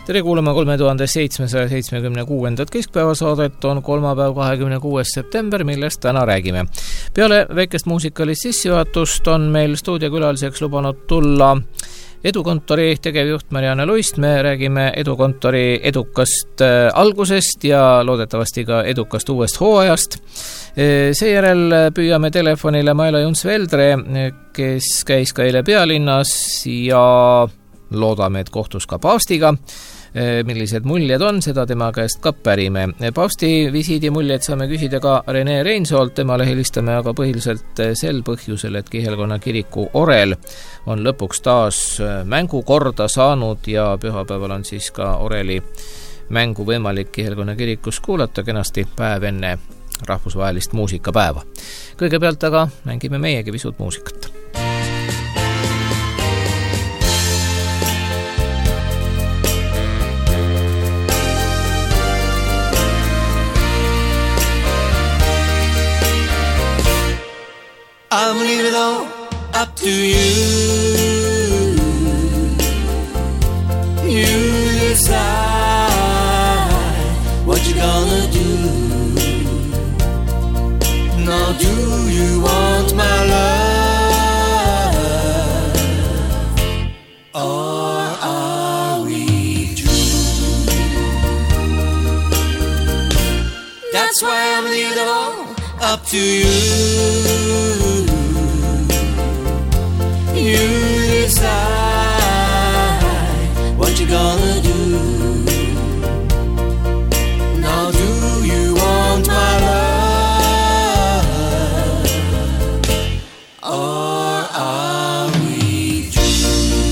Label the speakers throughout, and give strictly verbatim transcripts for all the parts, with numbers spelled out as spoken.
Speaker 1: Tere kuulama kolme tuhande seitsmesaja seitsmekümne kuuendat keskpäevasaadet on kolmapäev kahekümne kuues september, millest täna räägime. Peale väikest muusikalist sissejuhatust on meil stuudiokülaliseks lubanud tulla Edukontori tegevjuht Marianne Luist. Me räägime Edukontori edukast algusest ja loodetavasti ka edukast uuest hooajast. Seejärel püüame telefonile Maila Juns-Veldre, kes käis ka eile pealinnas ja loodame, et kohtus ka paavstiga. Millised muljed on, seda tema käest ka pärime. Paavsti visiidi muljed saame küsida ka Rene Reinsolt, temale helistame aga põhiliselt sel põhjusel, et Kihelkonna kiriku orel on lõpuks taas mängu korda saanud ja pühapäeval on siis ka oreli mängu võimalik Kihelkonna kirikus kuulata kenasti päev enne rahvusvahelist muusikapäeva. Kõigepealt aga mängime meiegi pisut muusikat.
Speaker 2: I'm leaving it all up to you. You decide what you're gonna do. Now do you want my love, or are we true? That's why I'm leaving it all up to you. You decide what you're gonna do. Now do you want my love, or are we true?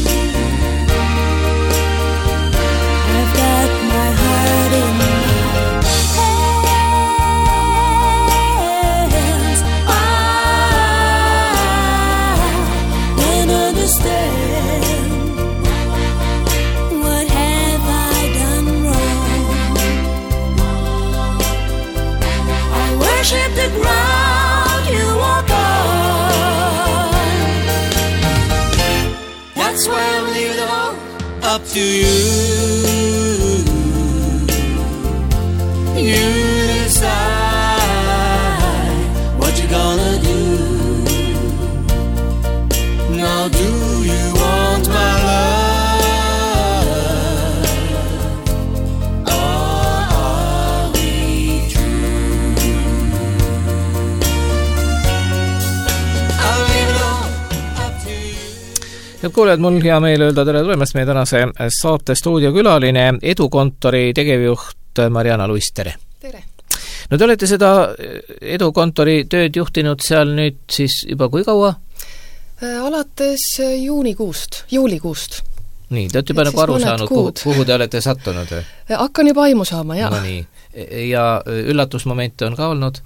Speaker 3: I've got my heart in my hands. I can't understand. What have I done wrong? I worship the ground you walk on.
Speaker 2: That's why I'm leaving it all up to you. You decide what you're gonna do. Now do you want my love, or are we true? I'll leave it all up to you.
Speaker 1: Head kuulejad, mul hea meel öelda tere tulemast meie tänase saate stuudiokülaline, Edukontori tegevjuht Marianne Luist, tere!
Speaker 4: Tere!
Speaker 1: No te olete seda Edukontori tööd juhtinud seal nüüd siis juba kui kaua?
Speaker 4: Alates juunikuust, juulikuust.
Speaker 1: Nii, te olete juba
Speaker 4: Et
Speaker 1: nagu
Speaker 4: siis
Speaker 1: aru
Speaker 4: mõned
Speaker 1: saanud, kuhu,
Speaker 4: kuud.
Speaker 1: kuhu te olete sattunud?
Speaker 4: Hakkan juba aimu saama, jah.
Speaker 1: No nii. Ja üllatusmomente on ka olnud?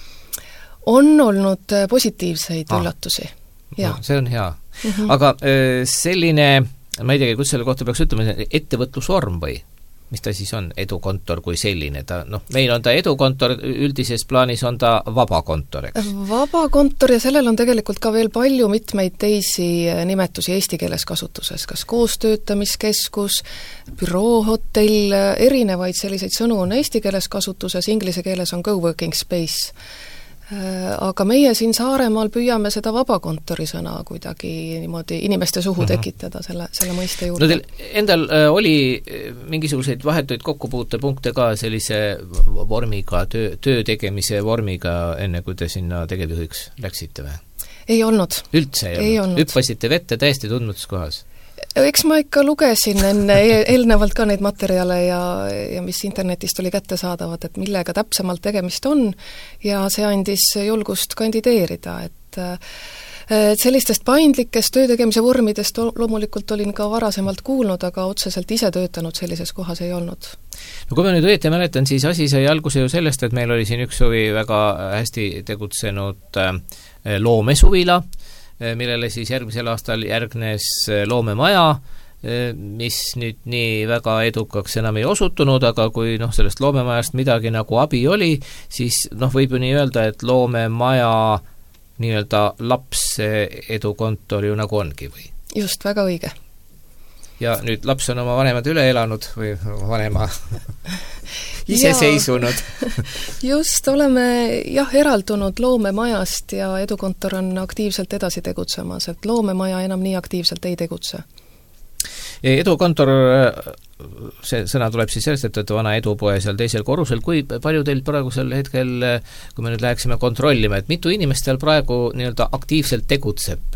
Speaker 4: On olnud positiivseid
Speaker 1: Ah.
Speaker 4: üllatusi.
Speaker 1: No,
Speaker 4: Ja.
Speaker 1: see on hea. Aga öö, selline, ma ei teagi, kus selle kohta peaks ütlema, ettevõtlusvorm või? Mis ta siis on, Edukontor kui selline? Ta, noh, meil on ta Edukontor, üldises plaanis on ta vabakontor, eks?
Speaker 4: Vabakontor ja sellel on tegelikult ka veel palju mitmeid teisi nimetusi eesti keeles kasutuses, kas koostöötamiskeskus, büroohotell, erinevaid selliseid sõnu on eesti keeles kasutuses, inglise keeles on co-working space. Aga meie siin Saaremaal püüame seda vabakontori sõna kuidagi niimoodi inimeste suhu tekitada selle, selle mõiste juurde.
Speaker 1: No teil endal äh, oli mingisuguseid vahetuid kokkupuutepunkte ka sellise vormiga, töö, töö tegemise vormiga, enne kui te sinna tegevjuhiks läksite või?
Speaker 4: Ei olnud.
Speaker 1: Üldse ei,
Speaker 4: ei
Speaker 1: olnud?
Speaker 4: olnud.
Speaker 1: Hüppasite vette täiesti tundmatus kohas?
Speaker 4: Eks ma ikka lugesin enne eelnevalt ka neid materjale ja, ja mis internetist oli kättesaadavad, et millega täpsemalt tegemist on ja see andis julgust kandideerida, et et sellistest paindlikest töötegemise vormidest loomulikult olin ka varasemalt kuulnud, aga otseselt ise töötanud sellises kohas ei olnud.
Speaker 1: No kui ma nüüd õieti mäletan, siis asi sai alguse ju sellest, et meil oli siin üks suvi väga hästi tegutsenud loomesuvila, millele siis järgmisel aastal järgnes loomemaja, mis nüüd nii väga edukaks enam ei osutunud, aga kui noh, sellest loomemajast midagi nagu abi oli, siis noh, võib ju nii öelda, et loomemaja nii-öelda laps Edukontor ju nagu ongi või?
Speaker 4: Just, väga õige.
Speaker 1: ja nüüd laps on oma vanemad üle elanud või vanema iseseisvunud.
Speaker 4: Just, oleme jah, eraldunud loomemajast ja Edukontor on aktiivselt edasi tegutsemas, et loomemaja enam nii aktiivselt ei tegutse.
Speaker 1: Edukontor, see sõna tuleb siis sellest, et olete vana edupoe seal teisel korrusel. Kui palju teil praegusel hetkel, kui me nüüd läheksime kontrollima, et mitu inimest seal praegu nii-öelda aktiivselt tegutseb,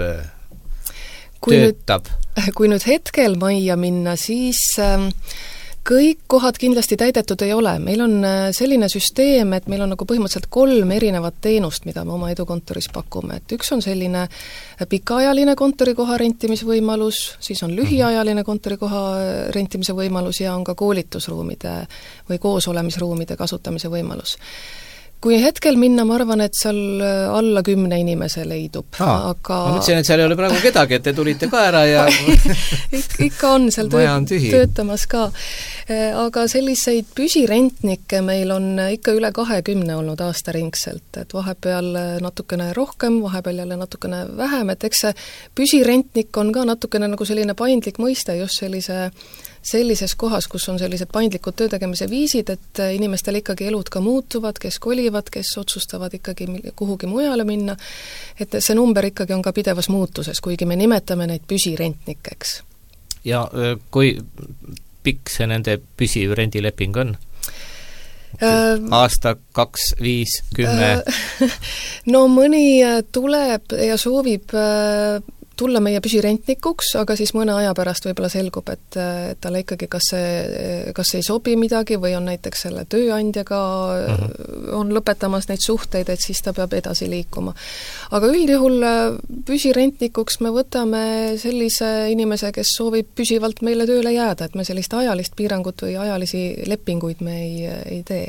Speaker 4: kui
Speaker 1: töötab?
Speaker 4: Nüüd, kui nüüd hetkel majja minna, siis äh, kõik kohad kindlasti täidetud ei ole. Meil on selline süsteem, et meil on nagu põhimõtteliselt kolm erinevat teenust, mida me oma Edukontoris pakume. Et üks on selline pikaajaline kontorikoha rentimisvõimalus, siis on lühiajaline kontorikoha rentimise võimalus ja on ka koolitusruumide või koosolemisruumide kasutamise võimalus. Kui hetkel minna, ma arvan, et seal alla kümne inimese leidub.
Speaker 1: Aa,
Speaker 4: aga...
Speaker 1: ma mõtlesin, et seal ei ole praegu kedagi, et te tulite ka ära ja
Speaker 4: Ik- ikka on seal töö,
Speaker 1: on
Speaker 4: töötamas ka. Aga selliseid püsirentnikke meil on ikka üle kahekümne olnud aastaringselt, et vahepeal natukene rohkem, vahepeal jälle natukene vähem, et eks see püsirentnik on ka natukene nagu selline paindlik mõiste just sellise sellises kohas, kus on sellised paindlikud töötegemise viisid, et inimestel ikkagi elud ka muutuvad, kes kolivad, kes otsustavad ikkagi kuhugi mujale minna, et see number ikkagi on ka pidevas muutuses, kuigi me nimetame neid püsirentnikeks.
Speaker 1: Ja kui pikk see nende püsiv rendileping on? Äh, aasta, kaks, viis, kümme?
Speaker 4: No mõni tuleb ja soovib tulla meie püsirentnikuks, aga siis mõne aja pärast võib-olla selgub, et, et talle ikkagi kas see, kas ei sobi midagi või on näiteks selle tööandjaga uh-huh. on lõpetamas neid suhteid, et siis ta peab edasi liikuma. Aga üldjuhul püsirentnikuks me võtame sellise inimese, kes soovib püsivalt meile tööle jääda, et me sellist ajalist piirangut või ajalisi lepinguid me ei, ei tee.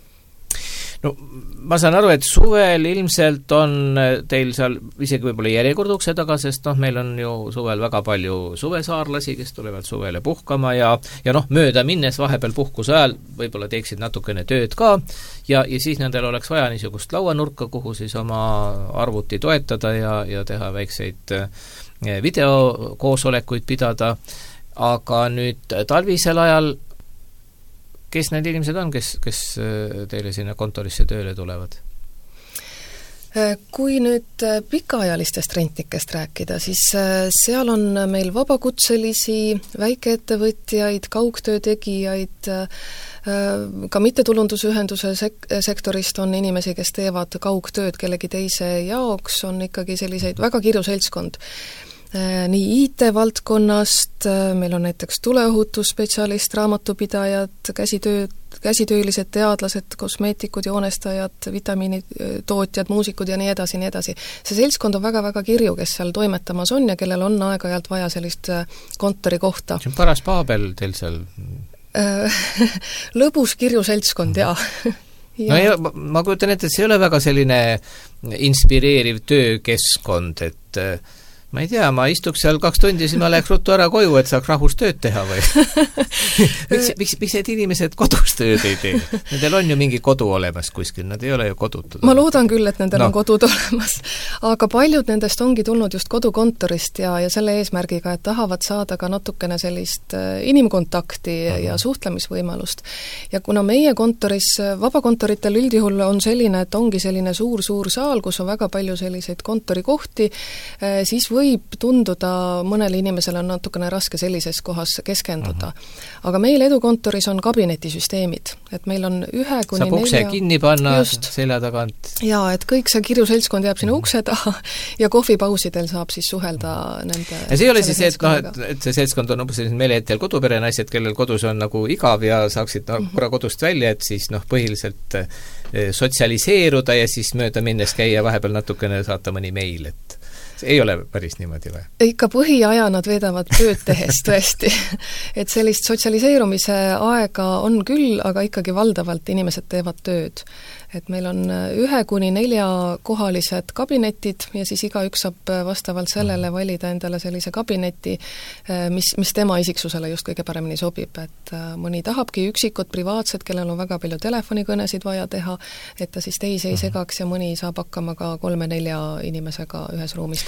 Speaker 1: No ma saan aru, et suvel ilmselt on teil seal isegi võib-olla järjekord ukse taga, sest noh, meil on ju suvel väga palju suvesaarlasi, kes tulevad suvele puhkama ja, ja noh, mööda minnes vahepeal puhkuse ajal võib-olla teeksid natukene tööd ka ja, ja siis nendel oleks vaja niisugust lauanurka, kuhu siis oma arvuti toetada ja, ja teha väikseid videokoosolekuid pidada, aga nüüd talvisel ajal kes need inimesed on, kes, kes teile sinna kontorisse tööle tulevad?
Speaker 4: Kui nüüd pikaajalistest rentnikest rääkida, siis seal on meil vabakutselisi, väikeettevõtjaid, kaugtöö tegijaid, ka mittetulundusühenduse sek- sektorist on inimesi, kes teevad kaugtööd kellegi teise jaoks, on ikkagi selliseid väga kirju seltskond. Nii I T-valdkonnast, meil on näiteks tuleohutusspetsialist, raamatupidajad, käsitööd, käsitöölised teadlased, kosmeetikud, joonestajad, vitamiinitootjad, muusikud ja nii edasi, nii edasi. See seltskond on väga-väga kirju, kes seal toimetamas on ja kellel on aeg-ajalt vaja sellist kontorikohta.
Speaker 1: See on paras Paabel teil seal?
Speaker 4: Lõbus kirju seltskond, jaa. Ja.
Speaker 1: No ja ma, ma kujutan ette, et see ei ole väga selline inspireeriv töökeskkond, et ma ei tea, ma istuks seal kaks tundi, siis ma läheks ruttu ära koju, et saaks rahus tööd teha või? miks, miks, miks need inimesed kodus tööd ei tee? Nendel on ju mingi kodu olemas kuskil, nad ei ole ju kodutud.
Speaker 4: Ma loodan küll, et nendel no. on kodud olemas. Aga paljud nendest ongi tulnud just kodukontorist ja, ja selle eesmärgiga, et tahavad saada ka natukene sellist inimkontakti mm-hmm. ja suhtlemisvõimalust. Ja kuna meie kontoris, vabakontoritel üldjuhul on selline, et ongi selline suur-suur saal, kus on väga palju selliseid kontorikohti, siis või võib tunduda mõnele inimesele on natukene raske sellises kohas keskenduda. Uh-huh. Aga meil Edukontoris on kabinetisüsteemid, et meil on ühe kuni
Speaker 1: saab ukse
Speaker 4: nelja...
Speaker 1: kinni panna just. Selja tagant.
Speaker 4: Jaa, et kõik see kirju seltskond jääb sinna uh-huh. ukse taha ja kohvipausidel saab siis suhelda nende...
Speaker 1: Ja see ei ole siis see, et, no, et, et see seltskond on umbes meelehettel kodupere naised, kellel kodus on nagu igav ja saaksid no, uh-huh. korra kodust välja, et siis noh, põhiliselt sotsialiseeruda ja siis mööda minnes käia vahepeal natukene saata mõni meil, et ei ole päris niimoodi või?
Speaker 4: Ikka põhiaja nad veedavad tööd tehes tõesti. Et sellist sotsialiseerumise aega on küll, aga ikkagi valdavalt inimesed teevad tööd. Et meil on ühe kuni nelja kohalised kabinetid ja siis igaüks saab vastavalt sellele valida endale sellise kabineti, mis, mis tema isiksusele just kõige paremini sobib. Et mõni tahabki üksikut privaatset, kellel on väga palju telefonikõnesid vaja teha, et ta siis teisi ei segaks ja mõni saab hakkama ka kolme-nelja inimesega ühes ruumis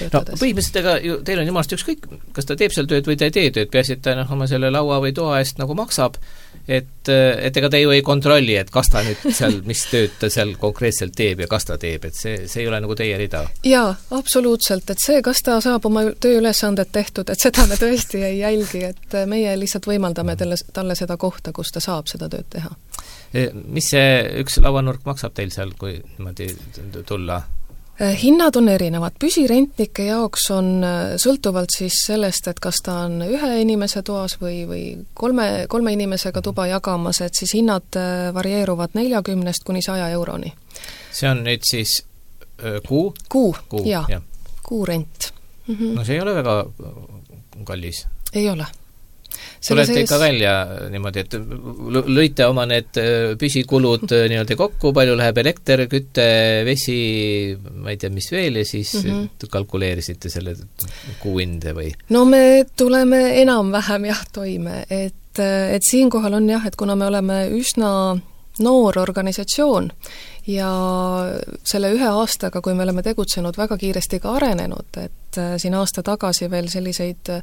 Speaker 4: töötades.
Speaker 1: No põhimõtteliselt ega ju teil on jumalast ükskõik, kas ta teeb seal tööd või ta ei tee tööd, peaasi, et ta noh, oma selle laua või toa eest nagu maksab, et, et ega ta ju ei kontrolli, et kas ta nüüd seal, mis tööd ta seal konkreetselt teeb ja kas ta teeb, et see, see ei ole nagu teie rida.
Speaker 4: Jaa, absoluutselt, et see, kas ta saab oma tööülesanded tehtud, et seda me tõesti ei jälgi, et meie lihtsalt võimaldame talle, talle seda kohta, kus ta saab seda tööd teha.
Speaker 1: Mis see üks lauanurk maksab teil seal, kui niimoodi tulla?
Speaker 4: Hinnad on erinevad. Püsirentnike jaoks on sõltuvalt siis sellest, et kas ta on ühe inimese toas või, või kolme, kolme inimesega tuba jagamas, et siis hinnad varieeruvad neljakümnest kuni saja euroni.
Speaker 1: See on nüüd siis kuu?
Speaker 4: Kuu,
Speaker 1: kuu
Speaker 4: jaa. Ja. Kuu rent. Mm-hmm.
Speaker 1: No see ei ole väga kallis.
Speaker 4: Ei ole.
Speaker 1: Tulete sees... ikka välja niimoodi, et lõite oma need püsikulud niimoodi kokku, palju läheb elekter, kütte, vesi, ma ei tea, mis veel, ja siis mm-hmm. kalkuleerisite selle kuuinde või?
Speaker 4: No me tuleme enam-vähem jah toime, et, et siinkohal on jah, et kuna me oleme üsna noor organisatsioon ja selle ühe aastaga, kui me oleme tegutsenud, väga kiiresti ka arenenud, et siin aasta tagasi veel selliseid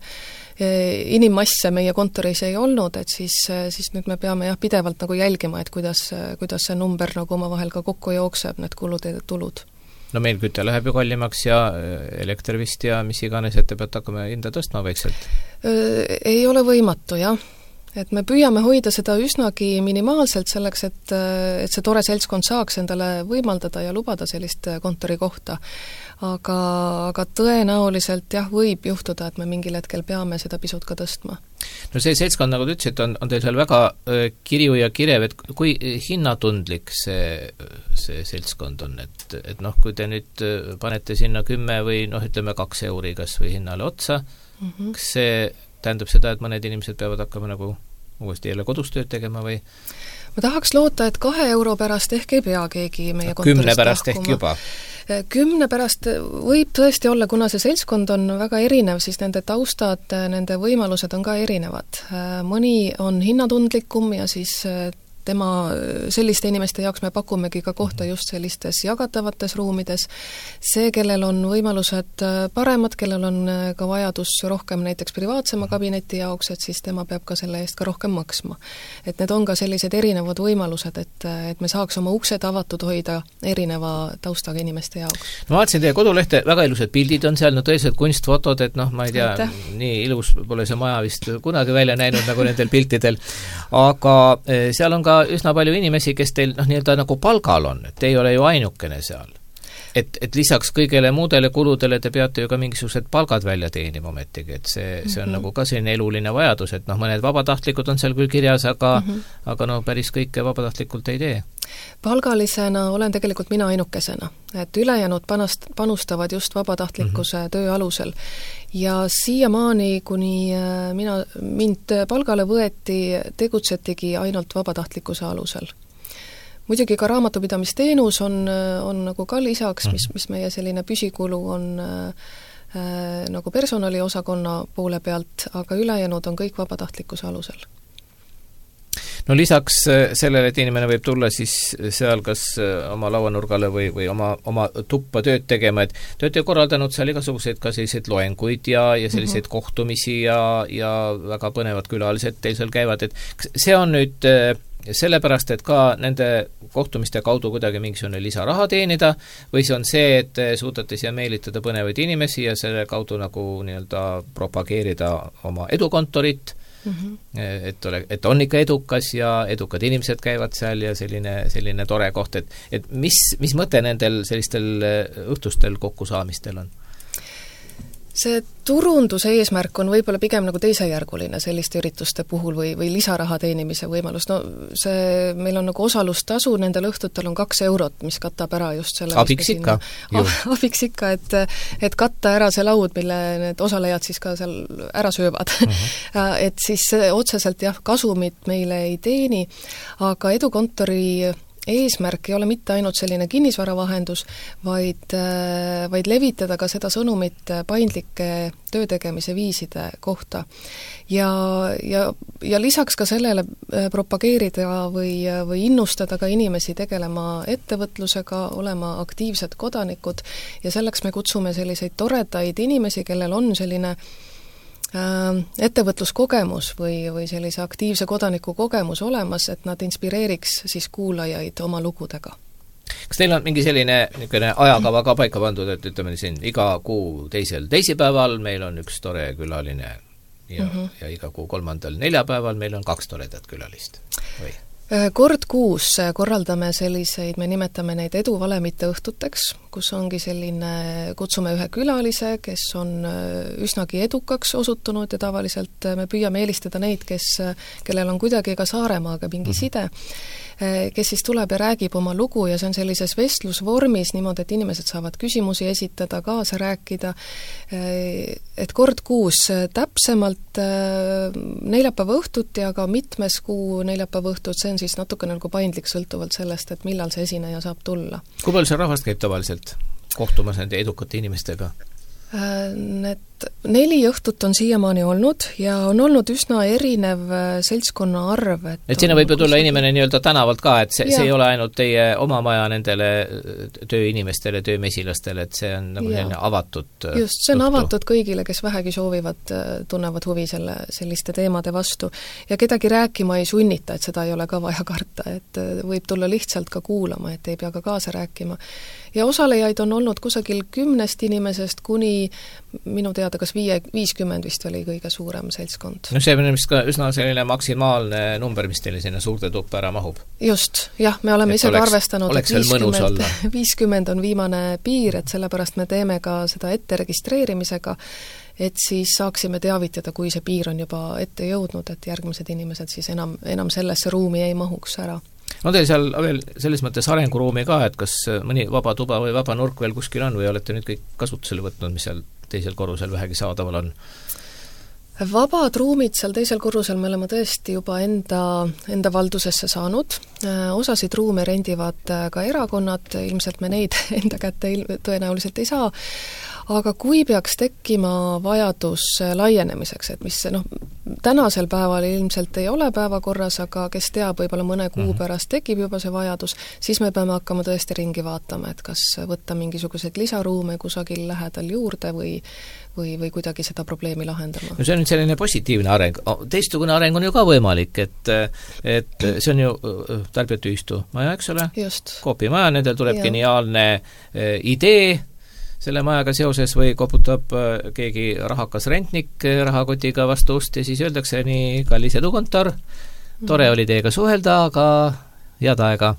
Speaker 4: inimmasse meie kontoris ei olnud, et siis, siis nüüd me peame jah pidevalt nagu jälgima, et kuidas, kuidas see number nagu omavahel ka kokku jookseb, need kulud ja tulud.
Speaker 1: No meil küte läheb ju kallimaks ja elekter vist ja mis iganes, et te peate hakkama hinda tõstma vaikselt?
Speaker 4: Ei ole võimatu, jah. Et me püüame hoida seda üsnagi minimaalselt selleks, et, et see tore seltskond saaks endale võimaldada ja lubada sellist kontori kohta. Aga, aga tõenäoliselt jah, võib juhtuda, et me mingil hetkel peame seda pisut ka tõstma.
Speaker 1: No see seltskond, nagu te ütlesid, on, on teil seal väga äh, kirju ja kirev, et kui hinnatundlik see, see seltskond on, et, et noh, kui te nüüd panete sinna kümme või noh, ütleme kaks euri kas või hinnale otsa, mm-hmm. kas see tähendab seda, et mõned inimesed peavad hakkama nagu uuesti jälle kodus tööd tegema või?
Speaker 4: Ma tahaks loota, et kahe euro pärast ehk ei pea keegi meie kontorist
Speaker 1: kümne pärast lahkuma. Ehk juba?
Speaker 4: Kümne pärast võib tõesti olla, kuna see seltskond on väga erinev, siis nende taustad, nende võimalused on ka erinevad. Mõni on hinnatundlikum ja siis tema, selliste inimeste jaoks me pakumegi ka kohta just sellistes jagatavates ruumides. See, kellel on võimalused paremad, kellel on ka vajadus rohkem näiteks privaatsema kabineti jaoks, et siis tema peab ka selle eest ka rohkem maksma. Et need on ka sellised erinevad võimalused, et, et me saaks oma uksed avatud hoida erineva taustaga inimeste jaoks. No
Speaker 1: vaatasin teie kodulehte, väga ilusad pildid on seal, no tõeliselt kunstfotod, et noh, ma ei tea, Aitäh. Nii ilus pole see maja vist kunagi välja näinud nagu nendel piltidel, aga seal on ka üsna palju inimesi, kes teil noh, nii-öelda nagu palgal on, et ei ole ju ainukene seal. Et, et lisaks kõigele muudele kuludele te peate ju ka mingisugused palgad välja teenima ometigi, et see, see on mm-hmm. nagu ka selline eluline vajadus, et noh, mõned vabatahtlikud on seal küll kirjas, aga, mm-hmm. aga no päris kõike vabatahtlikult ei tee.
Speaker 4: Palgalisena olen tegelikult mina ainukesena, et ülejäänud panast, panustavad just vabatahtlikkuse mm-hmm. töö alusel. Ja siiamaani, kuni mina, mind palgale võeti, tegutsetigi ainult vabatahtlikkuse alusel. Muidugi ka raamatupidamisteenus on, on nagu ka lisaks, mis, mis meie selline püsikulu on äh, nagu personaliosakonna poole pealt, aga ülejäänud on kõik vabatahtlikkuse alusel.
Speaker 1: No lisaks sellele, et inimene võib tulla siis seal kas oma lauanurgale või, või oma, oma tuppa tööd tegema, et te olete korraldanud seal igasuguseid ka selliseid loenguid ja, ja selliseid mm-hmm. kohtumisi ja, ja väga põnevad külalised teil seal käivad, et see on nüüd sellepärast, et ka nende kohtumiste kaudu kuidagi mingisugune lisaraha teenida või see on see, et suudate siia meelitada põnevaid inimesi ja selle kaudu nagu nii-öelda propageerida oma edukontorit, mm-hmm. et, ole, et on ikka edukas ja edukad inimesed käivad seal ja selline, selline tore koht, et, et mis, mis mõte nendel sellistel õhtustel kokkusaamistel on?
Speaker 4: See turunduse eesmärk on võib-olla pigem nagu teisejärguline selliste ürituste puhul või, või lisaraha teenimise võimalus. No see, meil on nagu osalustasu, nendel õhtutel on kaks eurot, mis katab ära just selle
Speaker 1: abiks ikka.
Speaker 4: Abiks ikka, et, et katta ära see laud, mille need osalejad siis ka seal ära söövad. Uh-huh. Et siis otseselt jah, kasumit meile ei teeni, aga edukontori eesmärk ei ole mitte ainult selline kinnisvaravahendus, vaid, vaid levitada ka seda sõnumit paindlike töötegemise viiside kohta. Ja, ja, ja lisaks ka sellele propageerida või, või innustada ka inimesi tegelema ettevõtlusega, olema aktiivsed kodanikud ja selleks me kutsume selliseid toredaid inimesi, kellel on selline ettevõtluskogemus või, või sellise aktiivse kodaniku kogemus olemas, et nad inspireeriks siis kuulajaid oma lugudega.
Speaker 1: Kas teil on mingi selline niisugune ajakava ka paika pandud, et ütleme siin iga kuu teisel teisipäeval meil on üks tore külaline ja, mm -hmm. ja iga kuu kolmandal neljapäeval meil on kaks toredat külalist või?
Speaker 4: Kord kuus korraldame selliseid, me nimetame neid eduvalemite õhtuteks, kus ongi selline, kutsume ühe külalise, kes on üsnagi edukaks osutunud ja tavaliselt me püüame eelistada neid, kes, kellel on kuidagi ka Saaremaaga mingi side, kes siis tuleb ja räägib oma lugu ja see on sellises vestlusvormis niimoodi, et inimesed saavad küsimusi esitada, kaasa rääkida, et kord kuus täpsemalt neljapäeva õhtut ja ka mitmes kuu neljapäeva õhtut, see on siis natuke nagu paindlik sõltuvalt sellest, et millal see esineja saab tulla.
Speaker 1: Kui palju see rahvast käib tavaliselt kohtumas nende edukate inimestega?
Speaker 4: Need neli õhtut on siiamaani olnud ja on olnud üsna erinev seltskonna arv. Et,
Speaker 1: et sinna võib ju tulla inimene nii-öelda tänavalt ka, et see, see ei ole ainult teie oma maja nendele tööinimestele, töömesilastele, et see on nagu selline avatud
Speaker 4: just, see on
Speaker 1: õhtu.
Speaker 4: Avatud kõigile, kes vähegi soovivad, tunnevad huvi selle, selliste teemade vastu. Ja kedagi rääkima ei sunnita, et seda ei ole ka vaja karta, et võib tulla lihtsalt ka kuulama, et ei pea ka kaasa rääkima. Ja osalejaid on olnud kusagil kümnest inimesest kuni minu teada kas viie, viiskümmend vist oli kõige suurem seltskond.
Speaker 1: No see on vist ka üsna selline maksimaalne number, mis teile sinna suurde tuppa ära mahub.
Speaker 4: Just, jah, me oleme
Speaker 1: et
Speaker 4: ise
Speaker 1: oleks,
Speaker 4: arvestanud,
Speaker 1: oleks
Speaker 4: et viiskümmend, viiskümmend on viimane piir, et sellepärast me teeme ka seda ette registreerimisega, et siis saaksime teavitada, kui see piir on juba ette jõudnud, et järgmised inimesed siis enam, enam sellesse ruumi ei mahuks ära.
Speaker 1: On teil seal veel selles mõttes arenguruumi ka, et kas mõni vaba tuba või vaba nurk veel kuskil on või olete nüüd kõik kasutusele võtnud, mis seal teisel korrusel vähegi saadaval on?
Speaker 4: Vabad ruumid seal teisel korrusel me oleme tõesti juba enda, enda valdusesse saanud. Osasid ruume rendivad ka erakonnad, ilmselt me neid enda kätte tõenäoliselt ei saa, aga kui peaks tekkima vajadus laienemiseks, et mis noh, tänasel päeval ilmselt ei ole päevakorras, aga kes teab, võib-olla mõne kuu pärast tekib juba see vajadus, siis me peame hakkama tõesti ringi vaatama, et kas võtta mingisuguseid lisaruume kusagil lähedal juurde või või, või kuidagi seda probleemi lahendama. No see on nüüd selline positiivne areng. Teistsugune areng on ju ka võimalik, et, et see on ju tarbijatühistu maja, eks ole? Coopi maja, nendel tuleb ja. Geniaalne idee selle majaga seoses või koputab keegi rahakas rentnik rahakotiga vastu ust ja siis öeldakse nii, kallis edukontor, tore oli teiega suhelda, aga head aega.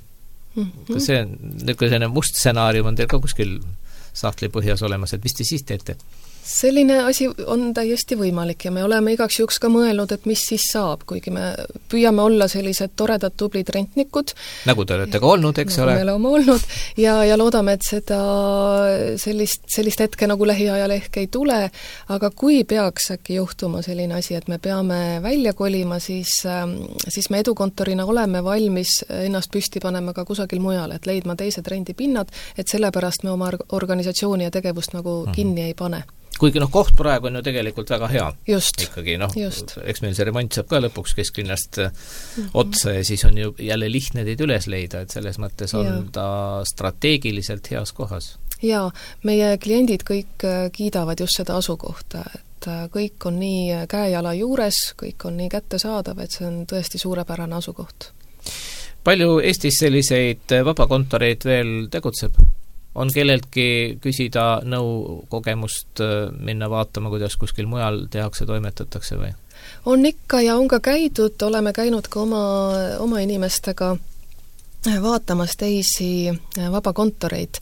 Speaker 4: Kas see niisugune must stsenaarium on teil ka kuskil sahtli põhjas olemas, et mis te siis teete? Selline asi on täiesti võimalik ja me oleme igaks juhuks ka mõelnud, et mis siis saab, kuigi me püüame olla sellised toredad tublid rentnikud.
Speaker 1: Nagu te olete ka olnud, eks
Speaker 4: nagu
Speaker 1: ole?
Speaker 4: Me oleme olnud ja, ja loodame, et seda sellist, sellist hetke nagu lähiajal ehk ei tule, aga kui peaks äkki juhtuma selline asi, et me peame välja kolima, siis, siis me edukontorina oleme valmis ennast püsti panema ka kusagil mujal, et leidma teised rendipinnad, et sellepärast me oma organisatsiooni ja tegevust nagu mm-hmm. kinni ei pane.
Speaker 1: Kuigi noh, koht praegu on ju tegelikult väga hea.
Speaker 4: Just.
Speaker 1: Ikkagi noh,
Speaker 4: Just.
Speaker 1: eks meil see remont saab ka lõpuks kesklinnast mm-hmm. otsa ja siis on ju jälle lihtne teid üles leida, et selles mõttes on ja. Ta strateegiliselt heas kohas.
Speaker 4: Jaa, meie kliendid kõik kiidavad just seda asukohta, et kõik on nii käejala juures, kõik on nii kättesaadav, et see on tõesti suurepärane asukoht.
Speaker 1: Palju Eestis selliseid vabakontoreid veel tegutseb? On kelleltki küsida nõu kogemust, minna vaatama, kuidas kuskil mujal tehakse, toimetatakse või?
Speaker 4: On ikka ja on ka käidud, oleme käinud ka oma, oma inimestega vaatamas teisi vabakontoreid.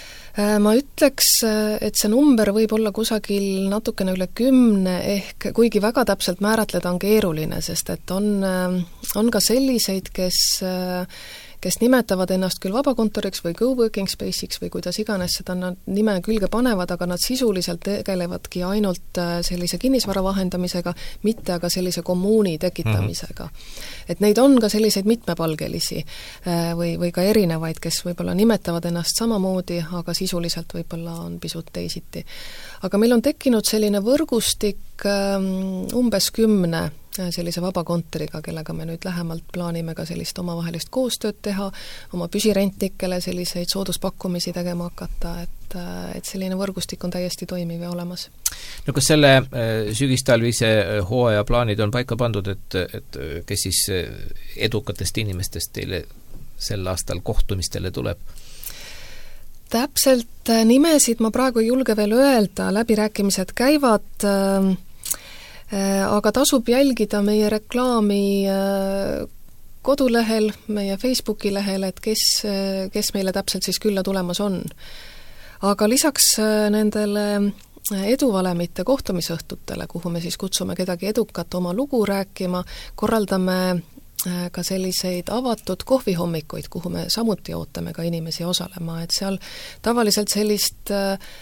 Speaker 4: Ma ütleks, et see number võib olla kusagil natukene üle kümne, ehk kuigi väga täpselt määratleda on keeruline, sest et on, on ka selliseid, kes kes nimetavad ennast küll vabakontoriks või co-working space'iks või kuidas iganes seda nad nime külge panevad, aga nad sisuliselt tegelevadki ainult sellise kinnisvara vahendamisega, mitte aga sellise kommuuni tekitamisega. Mm-hmm. Et neid on ka selliseid mitmepalgelisi või, või ka erinevaid, kes võib-olla nimetavad ennast samamoodi, aga sisuliselt võib-olla on pisut teisiti. Aga meil on tekkinud selline võrgustik umbes kümne sellise vabakontoriga, kellega me nüüd lähemalt plaanime ka sellist omavahelist koostööd teha, oma püsirentnikele selliseid sooduspakkumisi tegema hakata, et, et selline võrgustik on täiesti toimiv ja olemas.
Speaker 1: No kas selle sügistalvise hooaja plaanid on paika pandud, et, et kes siis edukatest inimestest teile sel aastal kohtumistele tuleb?
Speaker 4: Täpselt nimesid ma praegu ei julge veel öelda, läbirääkimised käivad, aga tasub jälgida meie reklaami kodulehel, meie Facebooki lehel, et kes, kes meile täpselt siis külla tulemas on. Aga lisaks nendele eduvalemite kohtumisõhtutele, kuhu me siis kutsume kedagi edukat oma lugu rääkima, korraldame ka selliseid avatud kohvihommikuid, kuhu me samuti ootame ka inimesi osalema, et seal tavaliselt sellist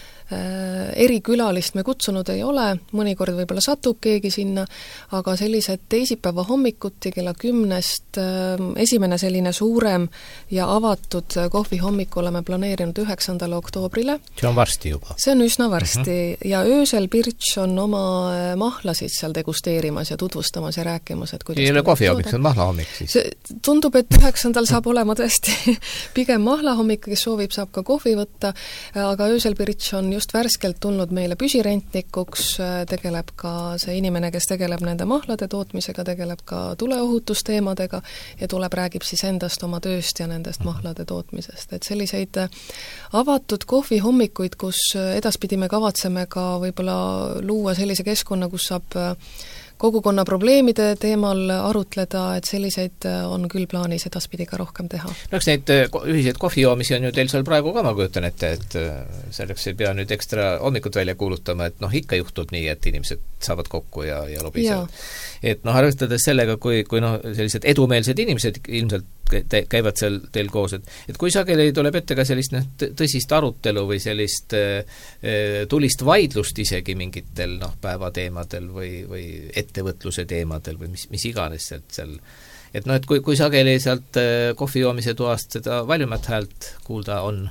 Speaker 4: erikülalist me kutsunud ei ole, mõnikord võib-olla satub keegi sinna, aga sellised teisipäeva hommikuti kella kümnest esimene selline suurem ja avatud kohvihommik oleme planeerinud üheksandale oktoobrile.
Speaker 1: See on varsti juba.
Speaker 4: See on üsna varsti uh-huh. ja öösel Pirts on oma mahlasid seal degusteerimas ja tutvustamas ja rääkimas, et kuidas... Ei
Speaker 1: ole kohvihommik, see on mahlahommik siis.
Speaker 4: See tundub, et üheksandal saab olema tõesti pigem mahlahommik, kes soovib, saab ka kohvi võtta, aga öösel Pirts on just värskelt tulnud meile püsirentnikuks, tegeleb ka see inimene, kes tegeleb nende mahlade tootmisega, tegeleb ka tuleohutusteemadega ja tuleb, räägib siis endast, oma tööst ja nendest mahlade tootmisest. Et selliseid avatud kohvihommikuid, kus edaspidi me kavatseme ka võib-olla luua sellise keskkonna, kus saab kogukonna probleemide teemal arutleda, et selliseid on küll plaanis edaspidi ka rohkem teha.
Speaker 1: No eks neid ühiseid kohvijoomisi on ju teil seal praegu ka, ma kujutan ette, et selleks ei pea nüüd ekstra hommikut välja kuulutama, et noh, ikka juhtub nii, et inimesed saavad kokku ja, ja lobisevad. Et noh, arvestades sellega, kui, kui noh, sellised edumeelsed inimesed ilmselt käivad seal teil koos, et, et kui sageli tuleb ette ka sellist noh, tõsist arutelu või sellist äh, tulist vaidlust isegi mingitel noh, päevateemadel või, või ettevõtluse teemadel või mis, mis iganes sealt seal, et noh, et kui, kui sageli sealt äh, kohvijoomise toast seda valjumat häält kuulda on?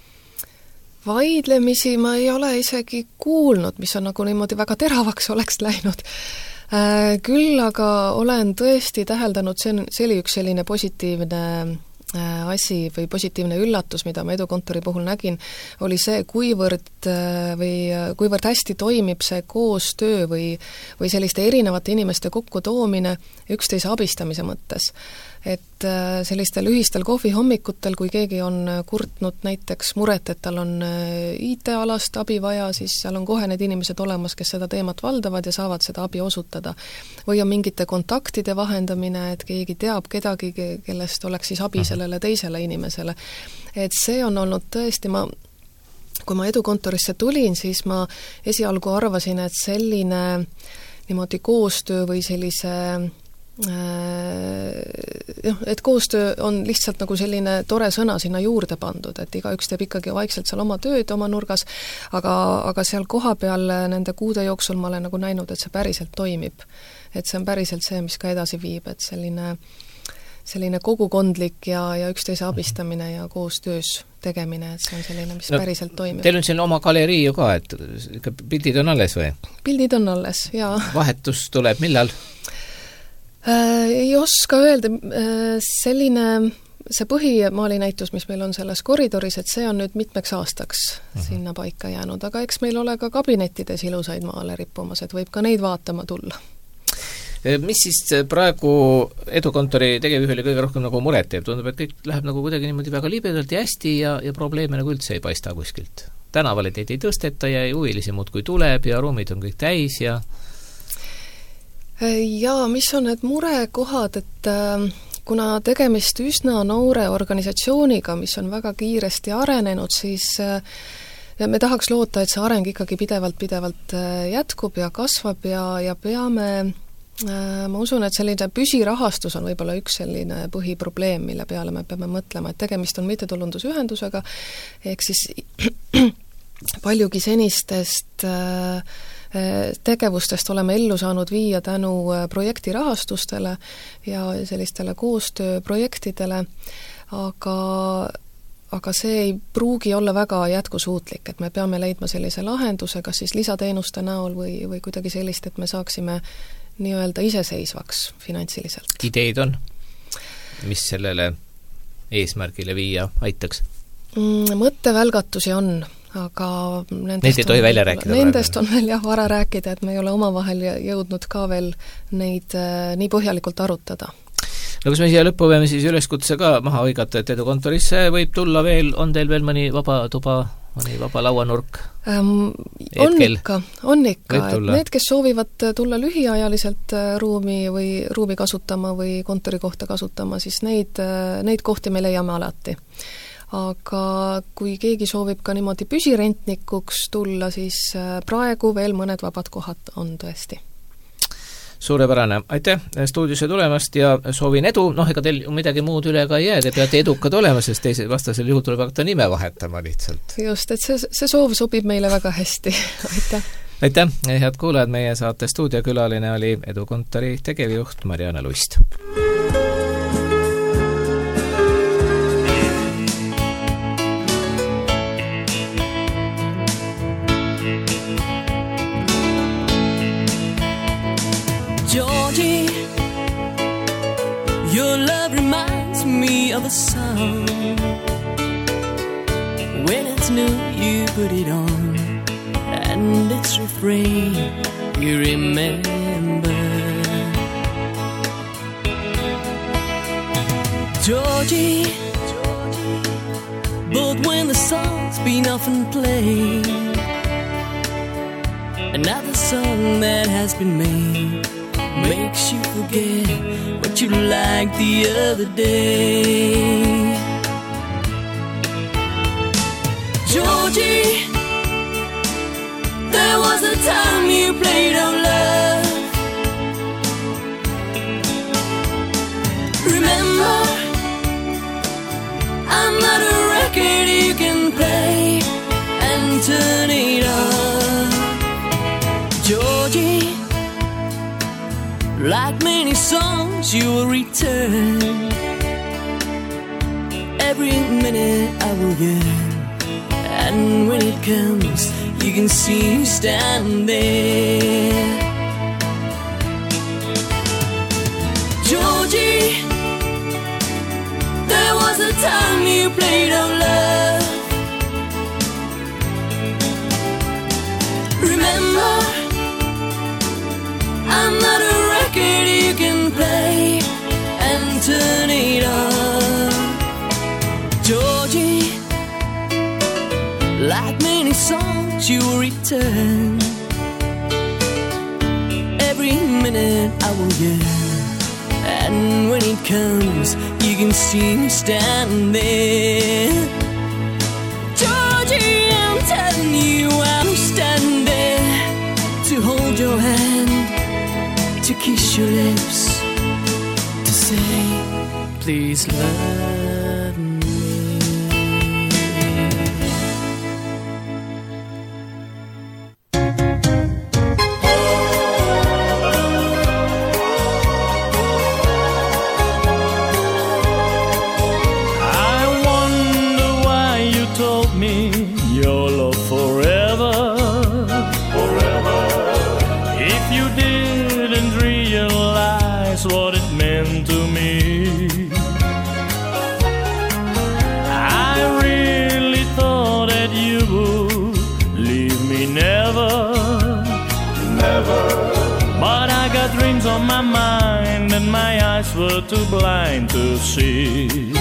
Speaker 4: Vaidlemisi ma ei ole isegi kuulnud, mis on nagu niimoodi väga teravaks oleks läinud. Küll aga olen tõesti täheldanud, see, on, see oli üks selline positiivne asi või positiivne üllatus, mida ma Edukontori puhul nägin, oli see, kuivõrd või kuivõrd hästi toimib see koostöö või, või selliste erinevate inimeste kokkutoomine üksteise abistamise mõttes. Et sellistel ühistel kohvihommikutel, kui keegi on kurtnud näiteks muret, et tal on I T-alast abi vaja, siis seal on kohe need inimesed olemas, kes seda teemat valdavad ja saavad seda abi osutada. Või on mingite kontaktide vahendamine, et keegi teab kedagi, kellest oleks siis abi sellele teisele inimesele. Et see on olnud tõesti, ma kui ma Edukontorisse tulin, siis ma esialgu arvasin, et selline niimoodi koostöö või sellise jah, et koostöö on lihtsalt nagu selline tore sõna sinna juurde pandud, et igaüks teeb ikkagi vaikselt seal oma tööd oma nurgas, aga, aga seal koha peal nende kuude jooksul ma olen nagu näinud, et see päriselt toimib. Et see on päriselt see, mis ka edasi viib, et selline, selline kogukondlik ja, ja üksteise abistamine ja koostöös tegemine, et see on selline, mis no, päriselt toimib.
Speaker 1: Teil on selline oma galerii ju ka, et pildid on alles või?
Speaker 4: Pildid on alles, jaa. Vahetus
Speaker 1: tuleb millal?
Speaker 4: Äh, ei oska öelda, äh, selline, see põhimaalinäitus, mis meil on selles koridoris, et see on nüüd mitmeks aastaks uh-huh. sinna paika jäänud, aga eks meil ole ka kabinettides ilusaid maale rippumas, et võib ka neid vaatama tulla.
Speaker 1: Mis siis praegu Edukontori tegevjuhile kõige rohkem nagu muret teeb? Tundub, et kõik läheb nagu kuidagi niimoodi väga libedalt ja hästi ja, ja probleeme nagu üldse ei paista kuskilt. Tänavale teid ei tõsteta ja huvilisi muud kui tuleb ja ruumid on kõik täis ja
Speaker 4: Jaa, mis on need murekohad, et kuna tegemist üsna noore organisatsiooniga, mis on väga kiiresti arenenud, siis me tahaks loota, et see areng ikkagi pidevalt, pidevalt jätkub ja kasvab ja, ja peame Ma usun, et selline püsirahastus on võib-olla üks selline põhiprobleem, mille peale me peame mõtlema, et tegemist on mittetulundusühendusega, ehk siis paljugi senistest tegevustest oleme ellu saanud viia tänu projektirahastustele ja sellistele koostööprojektidele, aga aga see ei pruugi olla väga jätkusuutlik, et me peame leidma sellise lahenduse, kas siis lisateenuste näol või, või kuidagi sellist, et me saaksime nii-öelda iseseisvaks finantsiliselt.
Speaker 1: Ideid on, mis sellele eesmärgile viia aitaks?
Speaker 4: Mm, mõttevälgatusi on, aga nendest,
Speaker 1: Neid ei tohi välja rääkida
Speaker 4: nendest
Speaker 1: praegu.
Speaker 4: on veel jah vara rääkida, et me ei ole omavahel jõudnud ka veel neid äh, nii põhjalikult arutada.
Speaker 1: No kas me siia lõppu võime siis üleskutse ka maha õigata, et edukontorisse võib tulla veel, on teil veel mõni vaba tuba, mõni vaba lauanurk?
Speaker 4: Ähm, on ikka, on ikka, et need, kes soovivad tulla lühiajaliselt ruumi või ruumi kasutama või kontorikohta kasutama, siis neid, neid kohti me leiame alati. Aga kui keegi soovib ka niimoodi püsirentnikuks tulla, siis praegu veel mõned vabad kohad on tõesti.
Speaker 1: Suurepärane, aitäh stuudiosse tulemast ja soovin edu, noh ega teil midagi muud üle ka ei jää, te peate edukad olema, sest teise vastasel juhul tuleb hakata nime vahetama lihtsalt.
Speaker 4: Just, et see, see soov sobib meile väga hästi, aitäh!
Speaker 1: Aitäh, head kuulajad, meie saate stuudiokülaline oli edukontori tegevjuht Mariana Lust.
Speaker 2: Georgie, your love reminds me of a song. When it's new, you put it on, and its refrain you remember. Georgie, but when the song's been often played, another song that has been made makes you forget what you liked the other day. Georgie, there was a time you played on love. Remember, I'm not a record you can play and turn it on. Georgie, like many songs you will return. Every minute I will yearn, and when it comes you can see me stand there. Georgie, there was a time you played on love. Remember, I'm not a record you can play and turn it on. Georgie, like many songs you will return. Every minute I will yearn, and when it comes you can see me stand there. Georgie, I'm telling you I'm standing there to hold your hand, to kiss your lips, to say, please love me.
Speaker 5: I wonder why you told me your love forever. Forever. If you didn't realize what it meant to me, I really thought that you would leave me never. Never. But I got dreams on my mind and my eyes were too blind to see.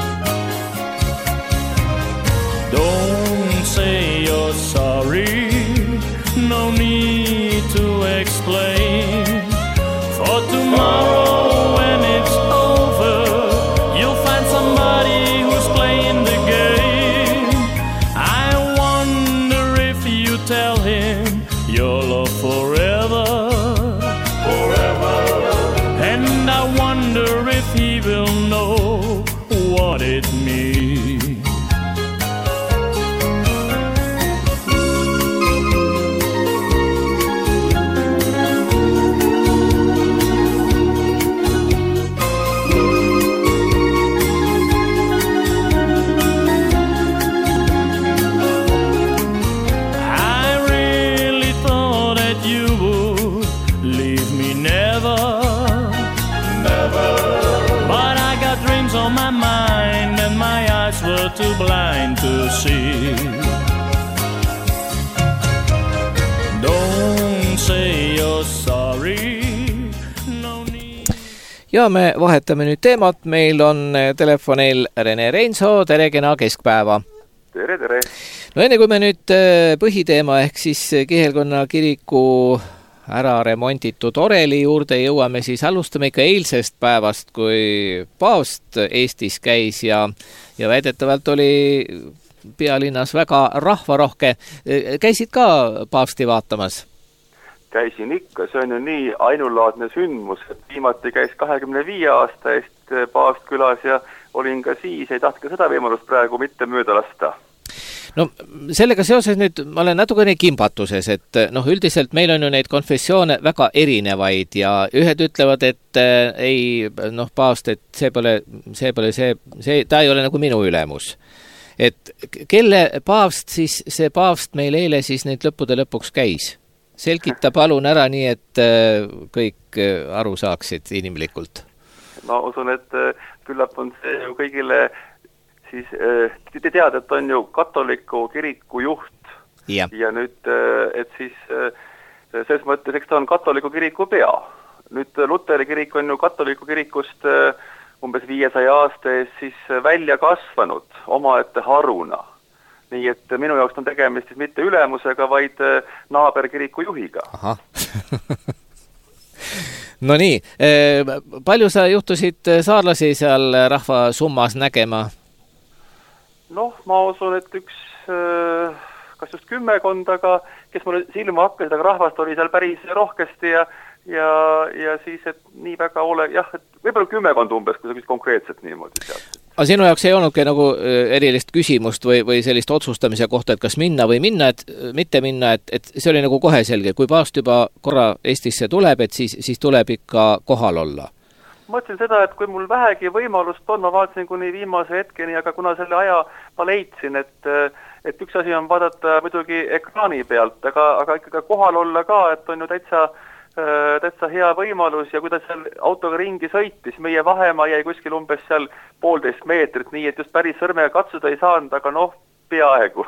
Speaker 5: Don't say you're sorry, no need to explain. For tomorrow when it's over, you'll find somebody who's playing the game. I wonder if you tell him your love forever. Forever. if he will know what it means. Too blind to see. Don't say you're sorry. No need.
Speaker 1: Ja me vahetame nüüd teemat. Meil on telefonil Rene Reinsoo. Tere, kena keskpäeva.
Speaker 6: Tere, tere.
Speaker 1: No enne kui me nüüd põhiteema ehk siis Kihelkonna kiriku ära remontitud oreli juurde jõuame, siis alustame ikka eilsest päevast, kui paavst Eestis käis ja, ja väidetavalt oli pealinnas väga rahvarohke. Käisid ka paavsti vaatamas?
Speaker 6: Käisin ikka, see on ju nii ainulaadne sündmus, et viimati käis kahekümne viie aasta eest paavst külas ja olin ka siis, ei tahtnud ka seda võimalust praegu mitte mööda lasta.
Speaker 1: No sellega seoses nüüd ma olen natukene kimbatuses, et noh, üldiselt meil on ju neid konfessioone väga erinevaid ja ühed ütlevad, et äh, ei, noh, paavst, et see pole, see pole see, see, ta ei ole nagu minu ülemus. Et kelle paavst siis, see paavst meil eile siis neid lõppude lõpuks käis? Selgita palun ära nii, et äh, kõik aru saaksid inimlikult.
Speaker 6: Ma usun, et küllap on see ju kõigile siis te teada, et on ju katoliku kiriku juht
Speaker 1: ja,
Speaker 6: ja nüüd, et siis selles mõttes, eks ta on katoliku kiriku pea. Nüüd Luteri kirik on ju katoliku kirikust umbes viiesaja aasta ees siis välja kasvanud omaette haruna. Nii et minu jaoks on tegemist siis mitte ülemusega, vaid naaberkiriku juhiga.
Speaker 1: Aha. No nii, palju sa juhtusid saarlasi seal rahva summas nägema?
Speaker 6: Noh, ma usun, et üks, kas just kümmekond, aga kes mulle silma hakkasid, aga rahvast oli seal päris rohkesti ja, ja, ja siis, et nii väga ole, jah, et võib-olla kümmekond umbes, kui sa küsid konkreetselt niimoodi sealt.
Speaker 1: Aga sinu jaoks ei olnudki nagu erilist küsimust või, või sellist otsustamise kohta, et kas minna või minna, et mitte minna, et, et see oli nagu kohe selge. Kui paavst juba korra Eestisse tuleb, et siis, siis tuleb ikka kohal olla.
Speaker 6: Ma mõtlesin seda, et kui mul vähegi võimalust on, ma vaatasin kuni viimase hetkeni, aga kuna selle aja ma leidsin, et, et üks asi on vaadata muidugi ekraani pealt, aga, aga ikkagi kohal olla ka, et on ju täitsa, täitsa hea võimalus ja kui ta seal autoga ringi sõitis, meie vahemaa jäi kuskil umbes seal poolteist meetrit, nii et just päris sõrmega katsuda ei saanud, aga noh, peaaegu.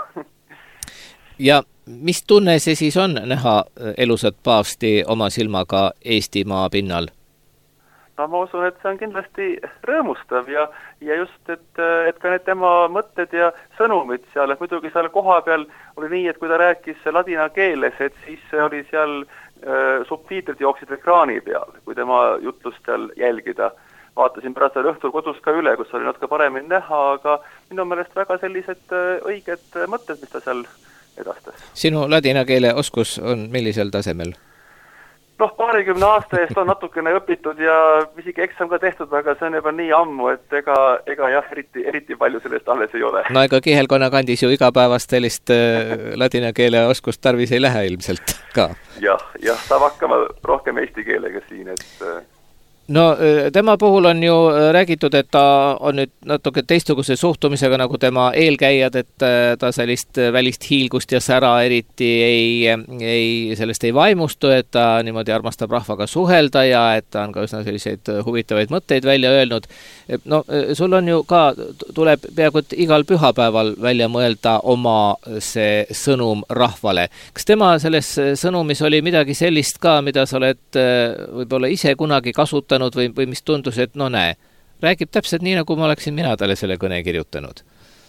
Speaker 1: Ja mis tunne see siis on näha elusat paavsti oma silmaga Eestimaa pinnal?
Speaker 6: No ma usun, et see on kindlasti rõõmustav ja, ja just, et, et ka need tema mõtted ja sõnumid seal, et muidugi seal koha peal oli nii, et kui ta rääkis ladina keeles, et siis oli seal äh, subtiitrid jooksid ekraani peal, kui tema jutlust seal jälgida. Vaatasin pärast seal õhtul kodus ka üle, kus oli natuke paremini näha, aga minu meelest väga sellised äh, õiged mõtted, mis ta seal edastas.
Speaker 1: Sinu ladina keele oskus on millisel tasemel?
Speaker 6: Noh, paarikümne aasta eest on natukene õpitud ja isegi eksam ka tehtud, aga see on juba nii ammu, et ega, ega jah, eriti, eriti palju sellest alles ei ole.
Speaker 1: No ega Kihelkonna kandis ju igapäevast sellist äh, ladina keele oskust tarvis ei lähe ilmselt ka.
Speaker 6: Jah, jah, saab hakkama rohkem eesti keelega siin, et...
Speaker 1: No tema puhul on ju räägitud, et ta on nüüd natuke teistsuguse suhtumisega nagu tema eelkäijad, et ta sellist välist hiilgust ja sära eriti ei, ei, sellest ei vaimustu, et ta niimoodi armastab rahvaga suhelda ja et ta on ka üsna selliseid huvitavaid mõtteid välja öelnud. No sul on ju ka, tuleb peaaegu igal pühapäeval välja mõelda oma see sõnum rahvale. Kas tema selles sõnumis oli midagi sellist ka, mida sa oled võib-olla ise kunagi kasutanud Või, või mis tundus, et no näe, räägib täpselt nii, nagu ma oleksin mina talle selle kõne kirjutanud?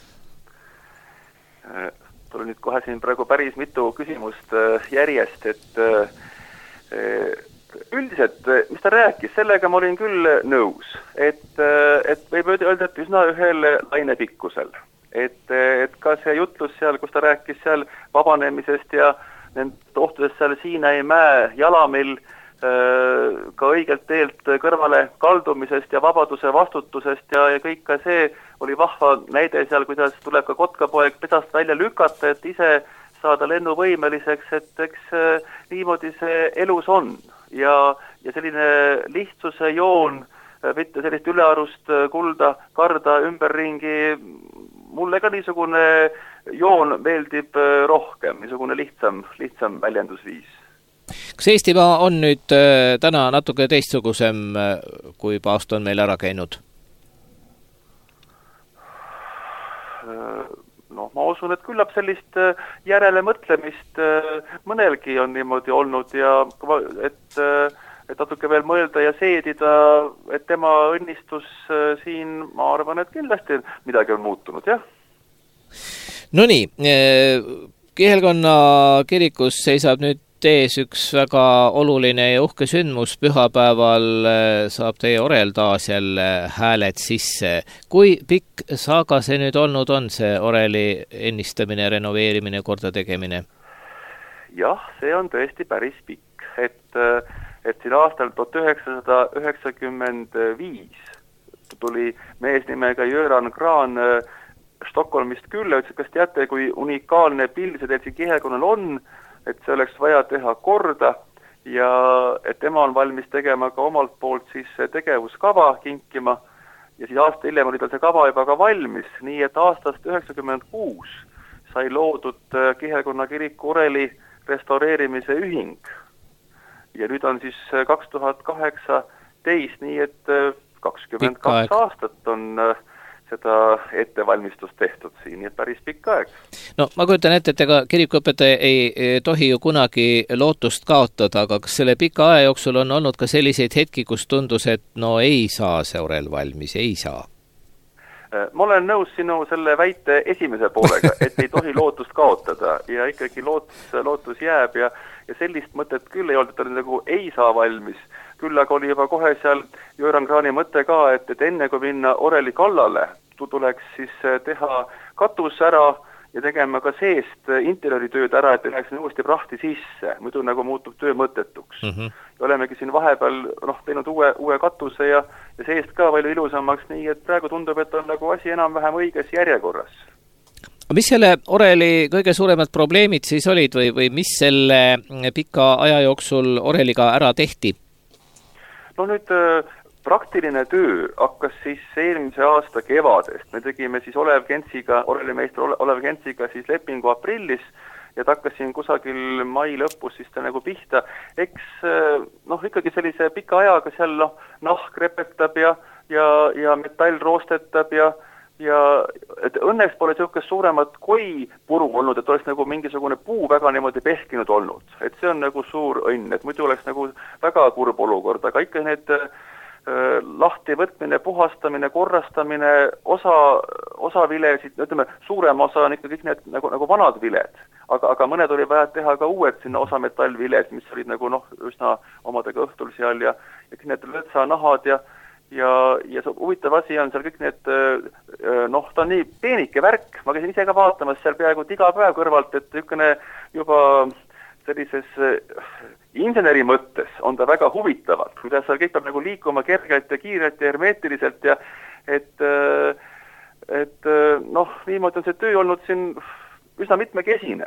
Speaker 6: Tuli nüüd kohe siin praegu päris mitu küsimust järjest, et üldiselt, mis ta rääkis, sellega ma olin küll nõus, et, et võib öelda, et üsna ühel lainepikkusel. Et, et ka see jutlus seal, kus ta rääkis seal vabanemisest ja nende ohtudest seal Siinai mäe jalamil, ka õigelt teelt kõrvale kaldumisest ja vabaduse vastutusest ja, ja kõik ka see oli vahva näide seal, kuidas tuleb ka kotkapoeg pesast välja lükata, et ise saada lennuvõimeliseks, et eks niimoodi see elus on. Ja, ja selline lihtsuse joon, mitte sellist ülearust kulda, karda ümberringi, mulle ka niisugune joon meeldib rohkem, niisugune lihtsam, lihtsam väljendusviis.
Speaker 1: Kas Eestimaa on nüüd äh, täna natuke teistsugusem, äh, kui paavst on meil ära käinud?
Speaker 6: No ma usun, et küllap sellist järele mõtlemist mõnelgi on niimoodi olnud ja et, et natuke veel mõelda ja seedida, et tema õnnistus siin, ma arvan, et kindlasti midagi on muutunud, jah.
Speaker 1: No nii, Kihelkonna kirikus seisab nüüd ees üks väga oluline ja uhke sündmus. Pühapäeval saab teie orel taas jälle hääled sisse. Kui pikk saaga see nüüd olnud on, see oreli ennistamine, renoveerimine, korda tegemine?
Speaker 6: Jah, see on tõesti päris pikk. Et, et siin aastal tuhat üheksasada üheksakümmend viis tuli mees nimega Göran Graan Stockholmist küll ja ütles, kas teate, kui unikaalne pill see teil siin Kihelkonnal on, et see oleks vaja teha korda ja et tema on valmis tegema ka omalt poolt siis tegevuskava kinkima ja siis aasta hiljem oli tal see kava juba ka valmis, nii et aastast üheksakümmend kuus sai loodud Kihelkonna kiriku oreli restaureerimise ühing ja nüüd on siis kaks tuhat kaheksateist, nii et kakskümmend kaks aastat on seda ettevalmistust tehtud siin, nii et päris pikk aeg.
Speaker 1: No ma kujutan ette, et ega kirikuõpetaja ei tohi ju kunagi lootust kaotada, aga kas selle pika aja jooksul on olnud ka selliseid hetki, kus tundus, et no ei saa see orel valmis, ei saa?
Speaker 6: Ma olen nõus sinu selle väite esimese poolega, et ei tohi lootust kaotada ja ikkagi lootus, lootus jääb ja, ja sellist mõtet küll ei olnud, et ta nagu ei saa valmis. Küll aga oli juba kohe seal Göran Graani mõte ka, et, et enne kui minna oreli kallale, tuleks siis teha katus ära ja tegema ka seest interioritööd ära, et läheks uuesti prahti sisse, muidu nagu muutub töö mõttetuks. Mm -hmm. Ja olemegi siin vahepeal noh, teinud uue, uue katuse ja, ja seest ka palju ilusamaks, nii et praegu tundub, et on nagu asi enam-vähem õiges järjekorras.
Speaker 1: Mis selle oreli kõige suuremad probleemid siis olid või, või mis selle pika aja jooksul oreliga ära tehti?
Speaker 6: No nüüd praktiline töö hakkas siis eelmise aasta kevadest. Me tegime siis Olev Gentsiga, orelimeister Olev Gentsiga siis lepingu aprillis ja ta hakkas siin kusagil mai lõpus siis ta nagu pihta. Eks noh, ikkagi sellise pika ajaga seal noh, nahk repetab ja, ja, ja metall roostetab ja ja et õnneks pole niisugust suuremat koi puru olnud, et oleks nagu mingisugune puu väga niimoodi pehkinud olnud. Et see on nagu suur õnn, et muidu oleks nagu väga kurb olukord, aga ikka need äh, lahti võtmine, puhastamine, korrastamine, osa, osa vilesid, ütleme, suurem osa on ikka kõik need nagu, nagu vanad viled, aga, aga mõned oli vaja teha ka uued sinna osa metallviled, mis olid nagu noh, üsna omadega õhtul seal ja, ja kõik need lõtsanahad ja ja, ja see huvitav asi on seal kõik need, noh, ta on nii peenike värk, ma käisin ise ka vaatamas seal peaaegu iga päev kõrvalt, et niisugune juba sellises inseneri mõttes on ta väga huvitavalt, kuidas seal kõik peab nagu liikuma kergelt ja kiirelt ja hermeetiliselt ja et, et noh, niimoodi on see töö olnud siin üsna mitmekesine.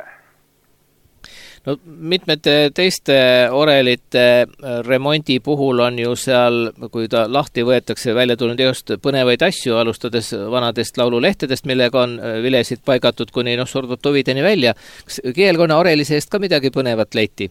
Speaker 1: No mitmete teiste orelite remondi puhul on ju seal, kui ta lahti võetakse, välja tulnud just põnevaid asju, alustades vanadest laululehtedest, millega on vilesid paigatud kuni noh, sordud tuvideni välja. Kas Kihelkonna oreli seest ka midagi põnevat leiti?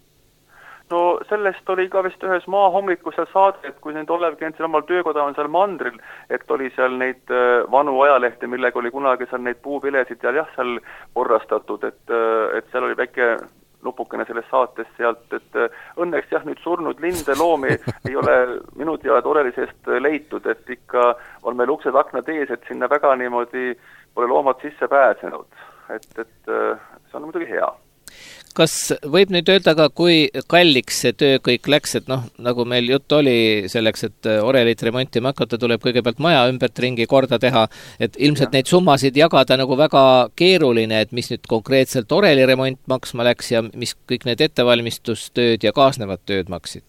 Speaker 6: No sellest oli ka vist ühes maa hommikus seal saade, et kui nüüd Olev Gentsil omal töökoda on seal mandril, et oli seal neid vanu ajalehte, millega oli kunagi seal neid puuvilesid ja jah, seal porrastatud, et, et seal oli väike nupukene sellest saatest sealt, et õnneks jah, nüüd surnud linde loomi ei ole minu teada oreli seest leitud, et ikka on meil uksed aknad ees, et sinna väga niimoodi pole loomad sisse pääsenud. Et, et see on muidugi hea.
Speaker 1: kas võib nüüd öelda ka, kui kalliks see töö kõik läks, et noh, nagu meil jutt oli selleks, et orelit remontima hakata, tuleb kõigepealt maja ümbert ringi korda teha, et ilmselt ja. Neid summasid jagada nagu väga keeruline, et mis nüüd konkreetselt oreli remont maksma läks ja mis kõik need ettevalmistustööd ja kaasnevad tööd maksid?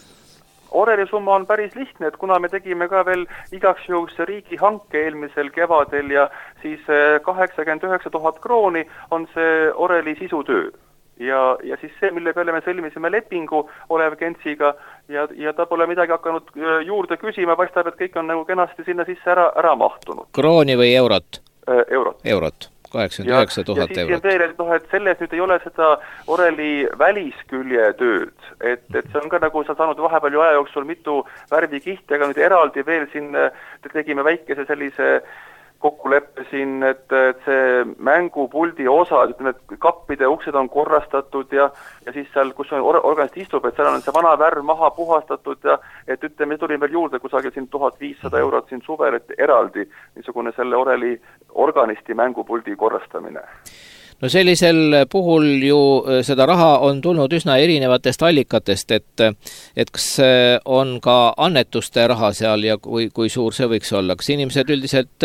Speaker 6: Oreli summa on päris lihtne, et kuna me tegime ka veel igaks juhuks riigihanke eelmisel kevadel ja siis kaheksakümmend üheksa tuhat krooni on see oreli sisutöö. Ja, ja siis see, mille peale me sõlmisime lepingu Olev Gentsiga ja, ja ta pole midagi hakanud juurde küsima, paistab, et kõik on nagu kenasti sinna sisse ära, ära mahtunud.
Speaker 1: Krooni või eurot?
Speaker 6: Äh, eurot.
Speaker 1: Eurot, kaheksakümmend üheksa tuhat eurot.
Speaker 6: Ja siis veel, et, noh, et selles nüüd ei ole seda oreli väliskülje tööd, et, et see on ka nagu sa saanud vahepeal ju aja jooksul mitu värvikihti, aga nüüd eraldi veel siin tegime väikese sellise kokkuleppe siin, et, et see mängupuldi osad, ütleme, et kappide uksed on korrastatud ja, ja siis seal, kus on or organist istub, et seal on see vana värv maha puhastatud ja et ütleme, tuli veel juurde kusagil siin tuhat viissada eurot siin suvel, et eraldi niisugune selle oreli organisti mängupuldi korrastamine.
Speaker 1: No sellisel puhul ju seda raha on tulnud üsna erinevatest allikatest, et, et kas on ka annetuste raha seal ja kui, kui suur see võiks olla? Kas inimesed üldiselt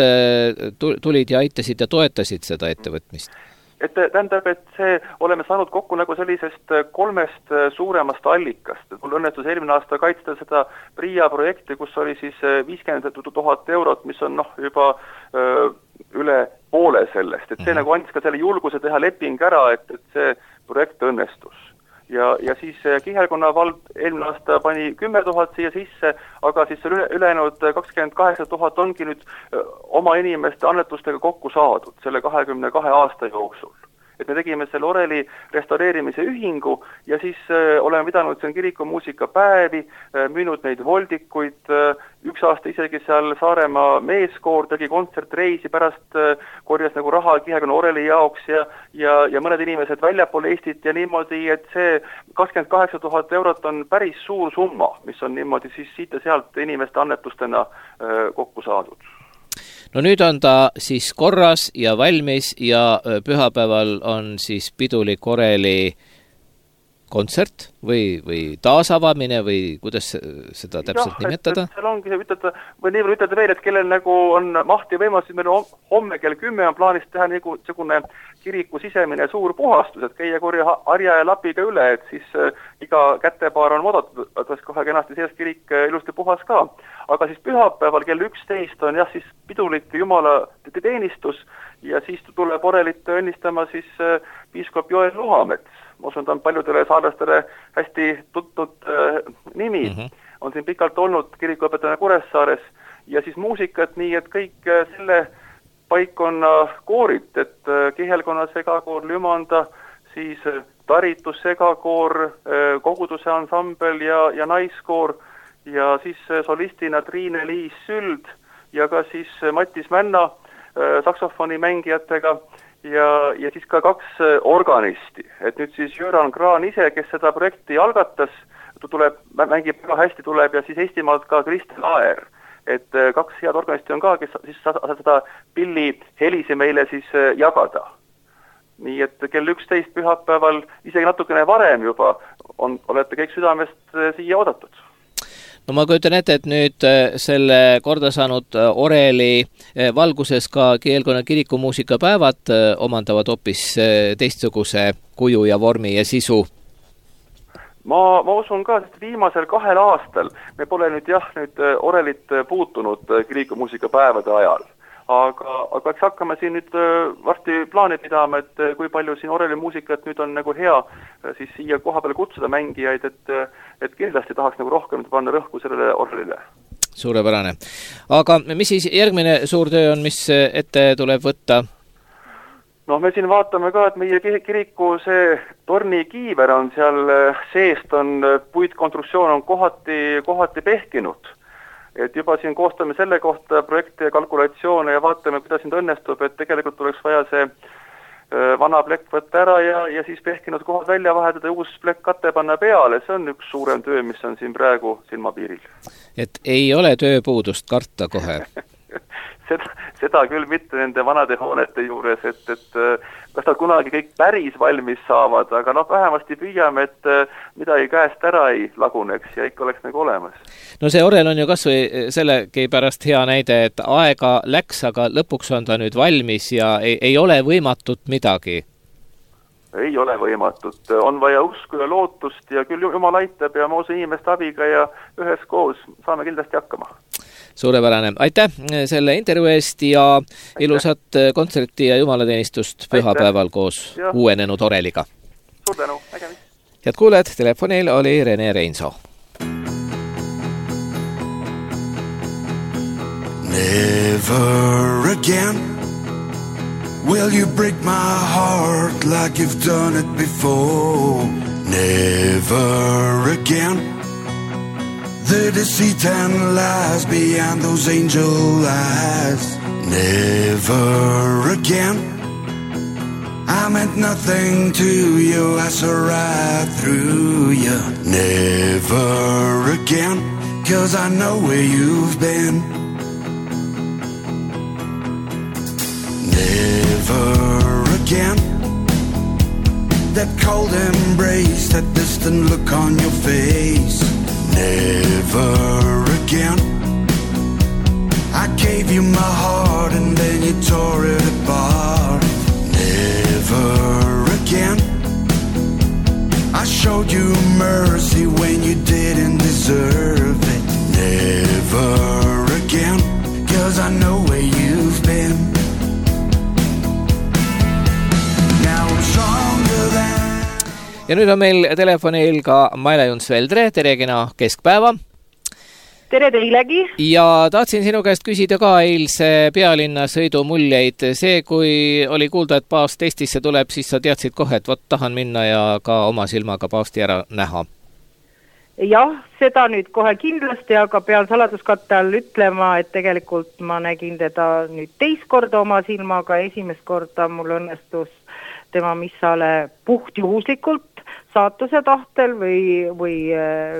Speaker 1: tulid ja aitasid ja toetasid seda ettevõtmist?
Speaker 6: Et tähendab, et see oleme saanud kokku nagu sellisest kolmest suuremast allikast. Mul õnnestus eelmine aasta kaitsta seda Pria projekti, kus oli siis viiskümmend tuhat eurot, mis on noh, juba öö, üle poole sellest. Et see mm-hmm. nagu andis ka selle julguse teha leping ära, et, et see projekt õnnestus. Ja, ja siis Kihelkonna vald eelmine aasta pani kümme tuhat siia sisse, aga siis üle, ülejäänud kakskümmend kaheksa tuhat ongi nüüd oma inimeste annetustega kokku saadud selle kahekümne kahe aasta jooksul. Et me tegime selle oreli restaureerimise ühingu ja siis äh, oleme pidanud siin kirikumuusikapäevi, äh, müünud neid voldikuid, äh, üks aasta isegi seal Saaremaa meeskoor tegi kontsertreisi, pärast äh, korjas nagu raha Kihelkonna oreli jaoks ja, ja, ja mõned inimesed väljapool Eestit ja niimoodi, et see kakskümmend kaheksa tuhat eurot on päris suur summa, mis on niimoodi siis siit ja sealt inimeste annetustena äh, kokku saadud.
Speaker 1: No nüüd on ta siis korras ja valmis ja pühapäeval on siis pidulik oreli kontsert või, või taasavamine või kuidas seda täpselt ja, nimetada?
Speaker 6: Et, et seal ongi ütelda, või nii ütelda veel, et kellel nagu on mahti võimalus, meil on homme kell kümme on plaanis teha nagu niisugune kiriku sisemine suur puhastus, et käia korja harja ja lapiga üle, et siis äh, iga kätepaar on oodatud, et kohe kenasti sees kirik äh, ilusti puhas ka. Aga siis pühapäeval kell üksteist on jah siis pidulik Jumala teenistus ja siis tuleb orelit õnnistama siis äh, piiskop Joel Luhamets. Ma usun, ta on paljudele saarlastele hästi tuttud äh, nimi. Mm-hmm. On siin pikalt olnud kirikuõpetajana Kuressaares ja siis muusikat nii, et kõik äh, selle paikkonna koorid, et äh, Kihelkonna segakoor Lümanda, siis äh, taritus segakoor, äh, koguduse ansambel ja, ja naiskoor ja siis äh, solistina Triine-Liis Süld ja ka siis äh, Mattis Männa äh, saksofoni mängijatega ja, ja siis ka kaks organisti, et nüüd siis Jüran Kraan ise, kes seda projekti algatas, tuleb, mängib väga hästi, tuleb ja siis Eestimaalt ka Kristel Aer, et kaks head organisti on ka, kes siis saab seda pilli helisi meile siis jagada. Nii et kell üksteist pühapäeval, isegi natukene varem juba, on, olete kõik südamest siia oodatud.
Speaker 1: No ma kujutan ette, et nüüd selle korda saanud oreli valguses ka Kihelkonna kirikumuusikapäevad omandavad hoopis teistsuguse kuju ja vormi ja sisu.
Speaker 6: Ma, ma usun ka, et viimasel kahel aastal me pole nüüd jah, nüüd orelit puutunud kirikumuusikapäevade ajal. Aga, aga eks hakkame siin nüüd varsti plaani pidama, et kui palju siin oreli muusikat nüüd on nagu hea siis siia koha peale kutsuda mängijaid, et, et kindlasti tahaks nagu rohkem panna rõhku sellele orelile.
Speaker 1: Suurepärane. Aga mis siis järgmine suur töö on, mis ette tuleb võtta?
Speaker 6: No me siin vaatame ka, et meie kiriku see torni kiiver on seal seest, on puitkonstruktsioon on kohati, kohati pehkinud. Et juba siin koostame selle kohta projekti ja kalkulatsioone ja vaatame, kuidas nüüd õnnestub, et tegelikult tuleks vaja see vana plekk võtta ära ja, ja siis pehkinud kohad välja vahetada ja uus plekk katte panna peale. See on üks suurem töö, mis on siin praegu silmapiiril.
Speaker 1: Et ei ole tööpuudust karta kohe?
Speaker 6: seda, seda küll mitte nende vanade hoonete juures, et, et kas ta kunagi kõik päris valmis saavad, aga noh, vähemasti püüame, et midagi käest ära ei laguneks ja ikka oleks nagu olemas.
Speaker 1: No see orel on ju kas või sellegi pärast hea näide, et aega läks, aga lõpuks on ta nüüd valmis ja ei, ei ole võimatut midagi.
Speaker 6: Ei ole võimatut. On vaja usku ja lootust ja küll Jumal aitab ja moosa inimeste abiga ja üheskoos saame kindlasti hakkama.
Speaker 1: Suurepärane. Aitäh selle intervjuu eest ja aitäh. Ilusat kontserti ja jumalateenistust pühapäeval koos ja uuenenud oreliga.
Speaker 6: Suur tänu. Nägemist.
Speaker 1: Head kuuled, telefonil oli Rene Reinsoo.
Speaker 7: Never again will you break my heart like you've done it before? Never again. The deceit and lies behind those angel eyes. Never again. I meant nothing to you, I saw right through you. Never again, 'cause I know where you've been. Never again. That cold embrace, that distant look on your face. Never again. I gave you my heart and then you tore it apart. Never again. I showed you mercy when you didn't deserve it. Never again, 'cause I know where you've been.
Speaker 1: Ja nüüd on meil telefonil ka Maile Juns-Veldre, tere kena keskpäeva.
Speaker 8: Tere teilegi.
Speaker 1: Ja tahtsin sinu käest küsida ka eilse pealinna sõidu muljeid. See, kui oli kuulda, et paavst Eestisse tuleb, siis sa teadsid kohe, et võt, tahan minna ja ka oma silmaga paavsti ära näha.
Speaker 8: Jah, seda nüüd kohe kindlasti, aga pean saladuskatte all ütlema, et tegelikult ma nägin teda nüüd teist korda oma silmaga. Esimest korda mul õnnestus tema missale puhtjuhuslikult saatuse tahtel või, või äh,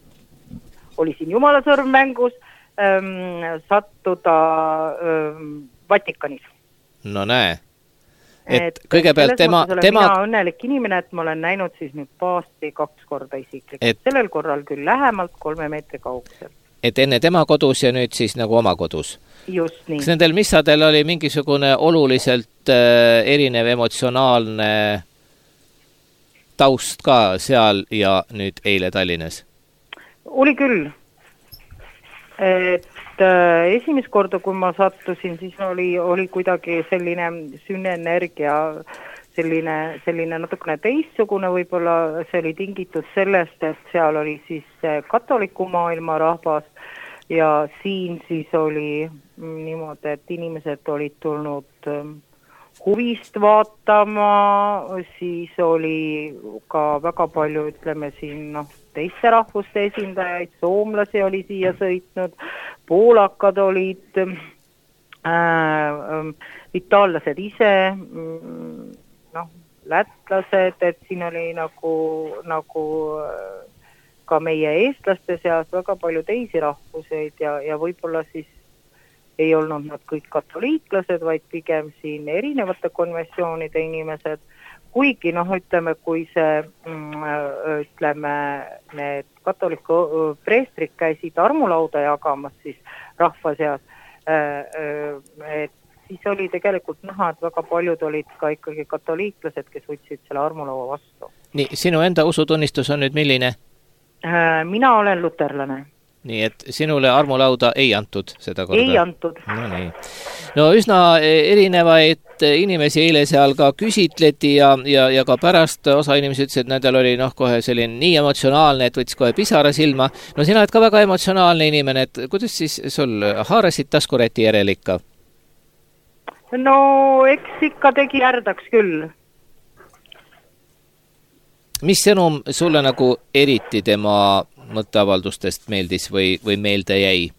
Speaker 8: oli siin Jumala sõrm mängus ähm, sattuda ähm, Vatikanis.
Speaker 1: No näe. Et, et kõigepealt tema... tema...
Speaker 8: Mina õnnelik inimene, et ma olen näinud siis nüüd paavsti kaks korda isiklikult. Et... Sellel korral küll lähemalt kolme meetri kaugusel.
Speaker 1: Et enne tema kodus ja nüüd siis nagu oma kodus.
Speaker 8: Just nii.
Speaker 1: Kas nendel missadel oli mingisugune oluliselt äh, erinev emotsionaalne taust ka seal ja nüüd eile Tallinnas?
Speaker 8: Oli küll. Et äh, esimest korda, kui ma sattusin, siis oli, oli kuidagi selline sünnenergia, selline, selline natukene teistsugune, võib-olla see oli tingitud sellest, et seal oli siis katoliku maailma rahvas ja siin siis oli niimoodi, et inimesed olid tulnud huvist vaatama, siis oli ka väga palju, ütleme siin, noh, teiste rahvuste esindajaid, soomlasi oli siia sõitnud, poolakad olid, äh, äh, itaallased ise, noh, lätlased, et siin oli nagu, nagu ka meie eestlaste seas väga palju teisi rahvuseid ja, ja võib-olla siis ei olnud nad kõik katoliiklased, vaid pigem siin erinevate konventsioonide inimesed. Kuigi, noh, ütleme, kui see, ütleme, need katoliku preestrid käisid armulauda jagamas siis rahva seas, et siis oli tegelikult näha, et väga paljud olid ka ikkagi katoliiklased, kes võtsid selle armulaua vastu.
Speaker 1: Nii, sinu enda usutunnistus on nüüd milline?
Speaker 8: Mina olen luterlane.
Speaker 1: Nii, et sinule armulauda ei antud seda korda?
Speaker 8: Ei antud.
Speaker 1: No nii. No üsna erinevaid inimesi eile seal ka küsitleti ja, ja, ja ka pärast osa inimesi ütles, et nendel oli noh kohe selline nii emotsionaalne, et võttis kohe pisara silma. No sina oled ka väga emotsionaalne inimene, et kuidas siis sul haarasid taskureti järel ikka?
Speaker 8: No eks ikka tegi ärdaks küll.
Speaker 1: Mis sõnum sulle nagu eriti tema mõtteavaldustest meeldis või, või meelde jäi?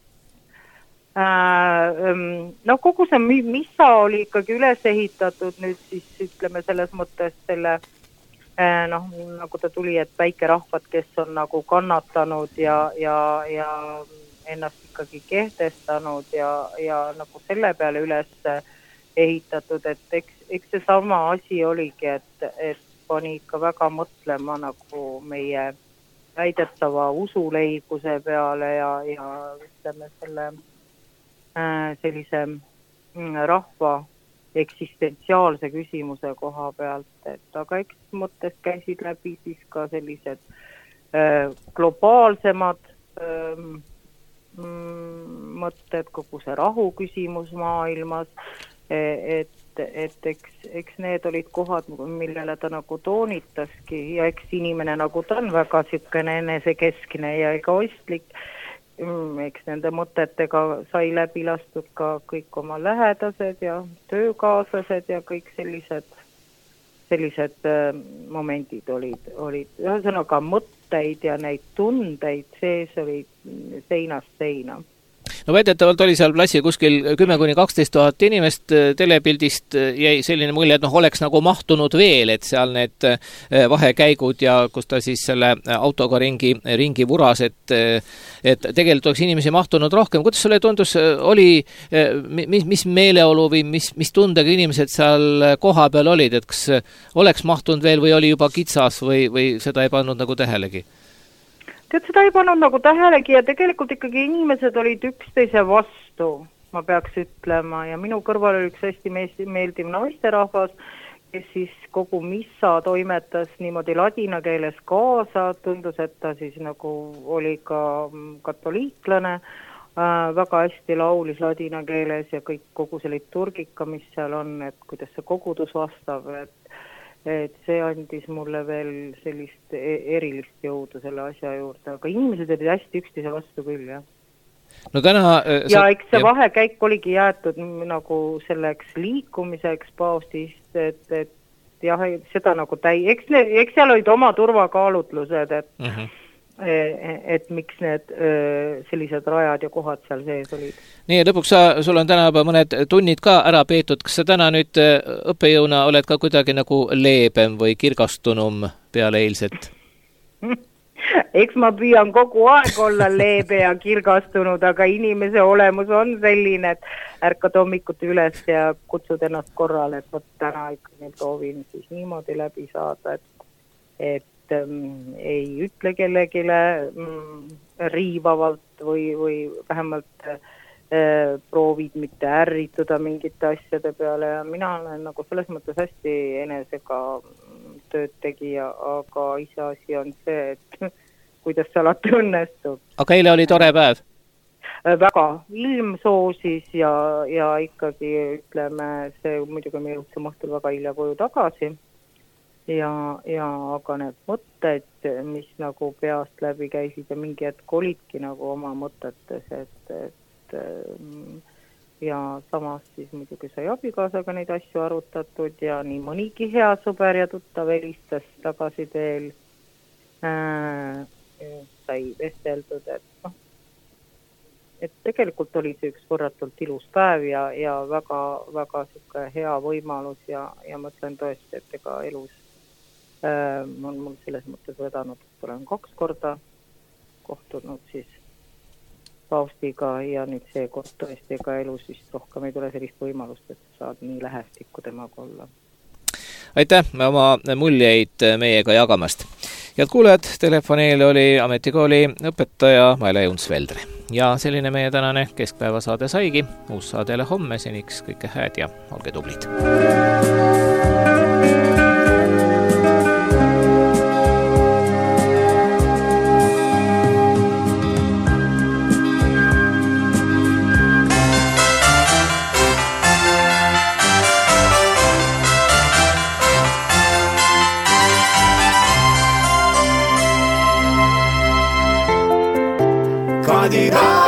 Speaker 8: Äh, no kogu see missa oli ikkagi üles ehitatud nüüd siis ütleme selles mõttes selle, äh, noh, nagu ta tuli, et väike rahvad, kes on nagu kannatanud ja, ja, ja ennast ikkagi kehtestanud ja, ja nagu selle peale üles ehitatud, et eks, eks see sama asi oligi, et, et pani ikka väga mõtlema nagu meie väidetava usuleiguse peale ja, ja ütleme selle äh, sellise rahva eksistentsiaalse küsimuse koha pealt, et aga eks mõttes käisid läbi siis ka sellised äh, globaalsemad äh, mõtted, kogu see rahu küsimus maailmas, et, et eks, eks need olid kohad, millele ta nagu toonitaski ja eks inimene nagu ta on väga sükene enesekeskne ja egoistlik, eks nende mõtetega sai läbi lastud ka kõik oma lähedased ja töökaaslased ja kõik sellised, sellised äh, momendid olid, olid ühesõnaga mõtteid ja neid tundeid sees olid seinast seina.
Speaker 1: No väidetavalt oli seal platsil kuskil kümme kuni kaksteist tuhat inimest, telepildist jäi selline mulje, et noh, oleks nagu mahtunud veel, et seal need vahekäigud ja kus ta siis selle autoga ringi, ringi vuras, et, et tegelikult oleks inimesi mahtunud rohkem. Kuidas sulle tundus, oli, mis, mis meeleolu või mis, mis tundega inimesed seal koha peal olid, et kas oleks mahtunud veel või oli juba kitsas või, või seda ei pannud nagu tähelegi?
Speaker 8: Tead, seda ei pannud nagu tähelegi ja tegelikult ikkagi inimesed olid üksteise vastu, ma peaks ütlema, ja minu kõrval oli üks hästi meeldiv naisterahvas, kes siis kogu missa toimetas niimoodi ladina keeles kaasa, tundus, et ta siis nagu oli ka katoliiklane, äh, väga hästi laulis ladina keeles ja kõik, kogu see liturgika, mis seal on, et kuidas see kogudus vastab, et et see andis mulle veel sellist erilist jõudu selle asja juurde, aga inimesed olid hästi üksteise vastu küll, jah.
Speaker 1: No täna, äh,
Speaker 8: ja eks see ja... vahekäik oligi jäetud nagu selleks liikumiseks paavstist, et, et jah, seda nagu täi, eks, eks seal olid oma turvakaalutlused, et uh-huh. et miks need sellised rajad ja kohad seal sees olid.
Speaker 1: Nii, lõpuks sa, sul on täna juba mõned tunnid ka ära peetud. Kas sa täna nüüd õppejõuna oled ka kuidagi nagu leebem või kirgastunum peale eilset?
Speaker 8: Eks ma püüan kogu aeg olla leebe ja kirgastunud, aga inimese olemus on selline, et ärkad hommikuti üles ja kutsud ennast korrale, et võt täna ikkagi proovin siis niimoodi läbi saada, et, et ähm, ei ütle kellegile mm, riivavalt või, või vähemalt äh, proovid mitte ärrituda mingite asjade peale ja mina olen nagu selles mõttes hästi enesega tööd tegija, aga ise asi on see, et kuidas see alati õnnestub.
Speaker 1: Aga eile oli tore päev?
Speaker 8: Väga. Ilm soosis ja, ja ikkagi ütleme, see muidugi me jõudsime õhtul väga hilja koju tagasi ja, ja aga need mõtted, mis nagu peast läbi käisid ja mingi hetk olidki nagu oma mõtetes, et, et ja samas siis muidugi sai abikaasaga neid asju arutatud ja nii mõnigi hea sõber ja tuttav helistas tagasi teel äh, sai vesteldud, et noh, et tegelikult oli see üks võrratult ilus päev ja, ja väga, väga siuke hea võimalus ja, ja mõtlen tõesti, et ega elus äh, on mul selles mõttes vedanud, et olen kaks korda kohtunud siis paavstiga ja nüüd see kord tõesti ega elus vist rohkem ei tule sellist võimalust, et saad nii lähestikku temaga olla.
Speaker 1: Aitäh oma muljeid meiega jagamast. Head kuulajad, telefoneel oli ametikooli õpetaja Maile Juns-Veldre. Ja selline meie tänane keskpäevasaade saigi. Uus saadele homme, seniks kõike hääd ja olge tublid.
Speaker 7: Kadi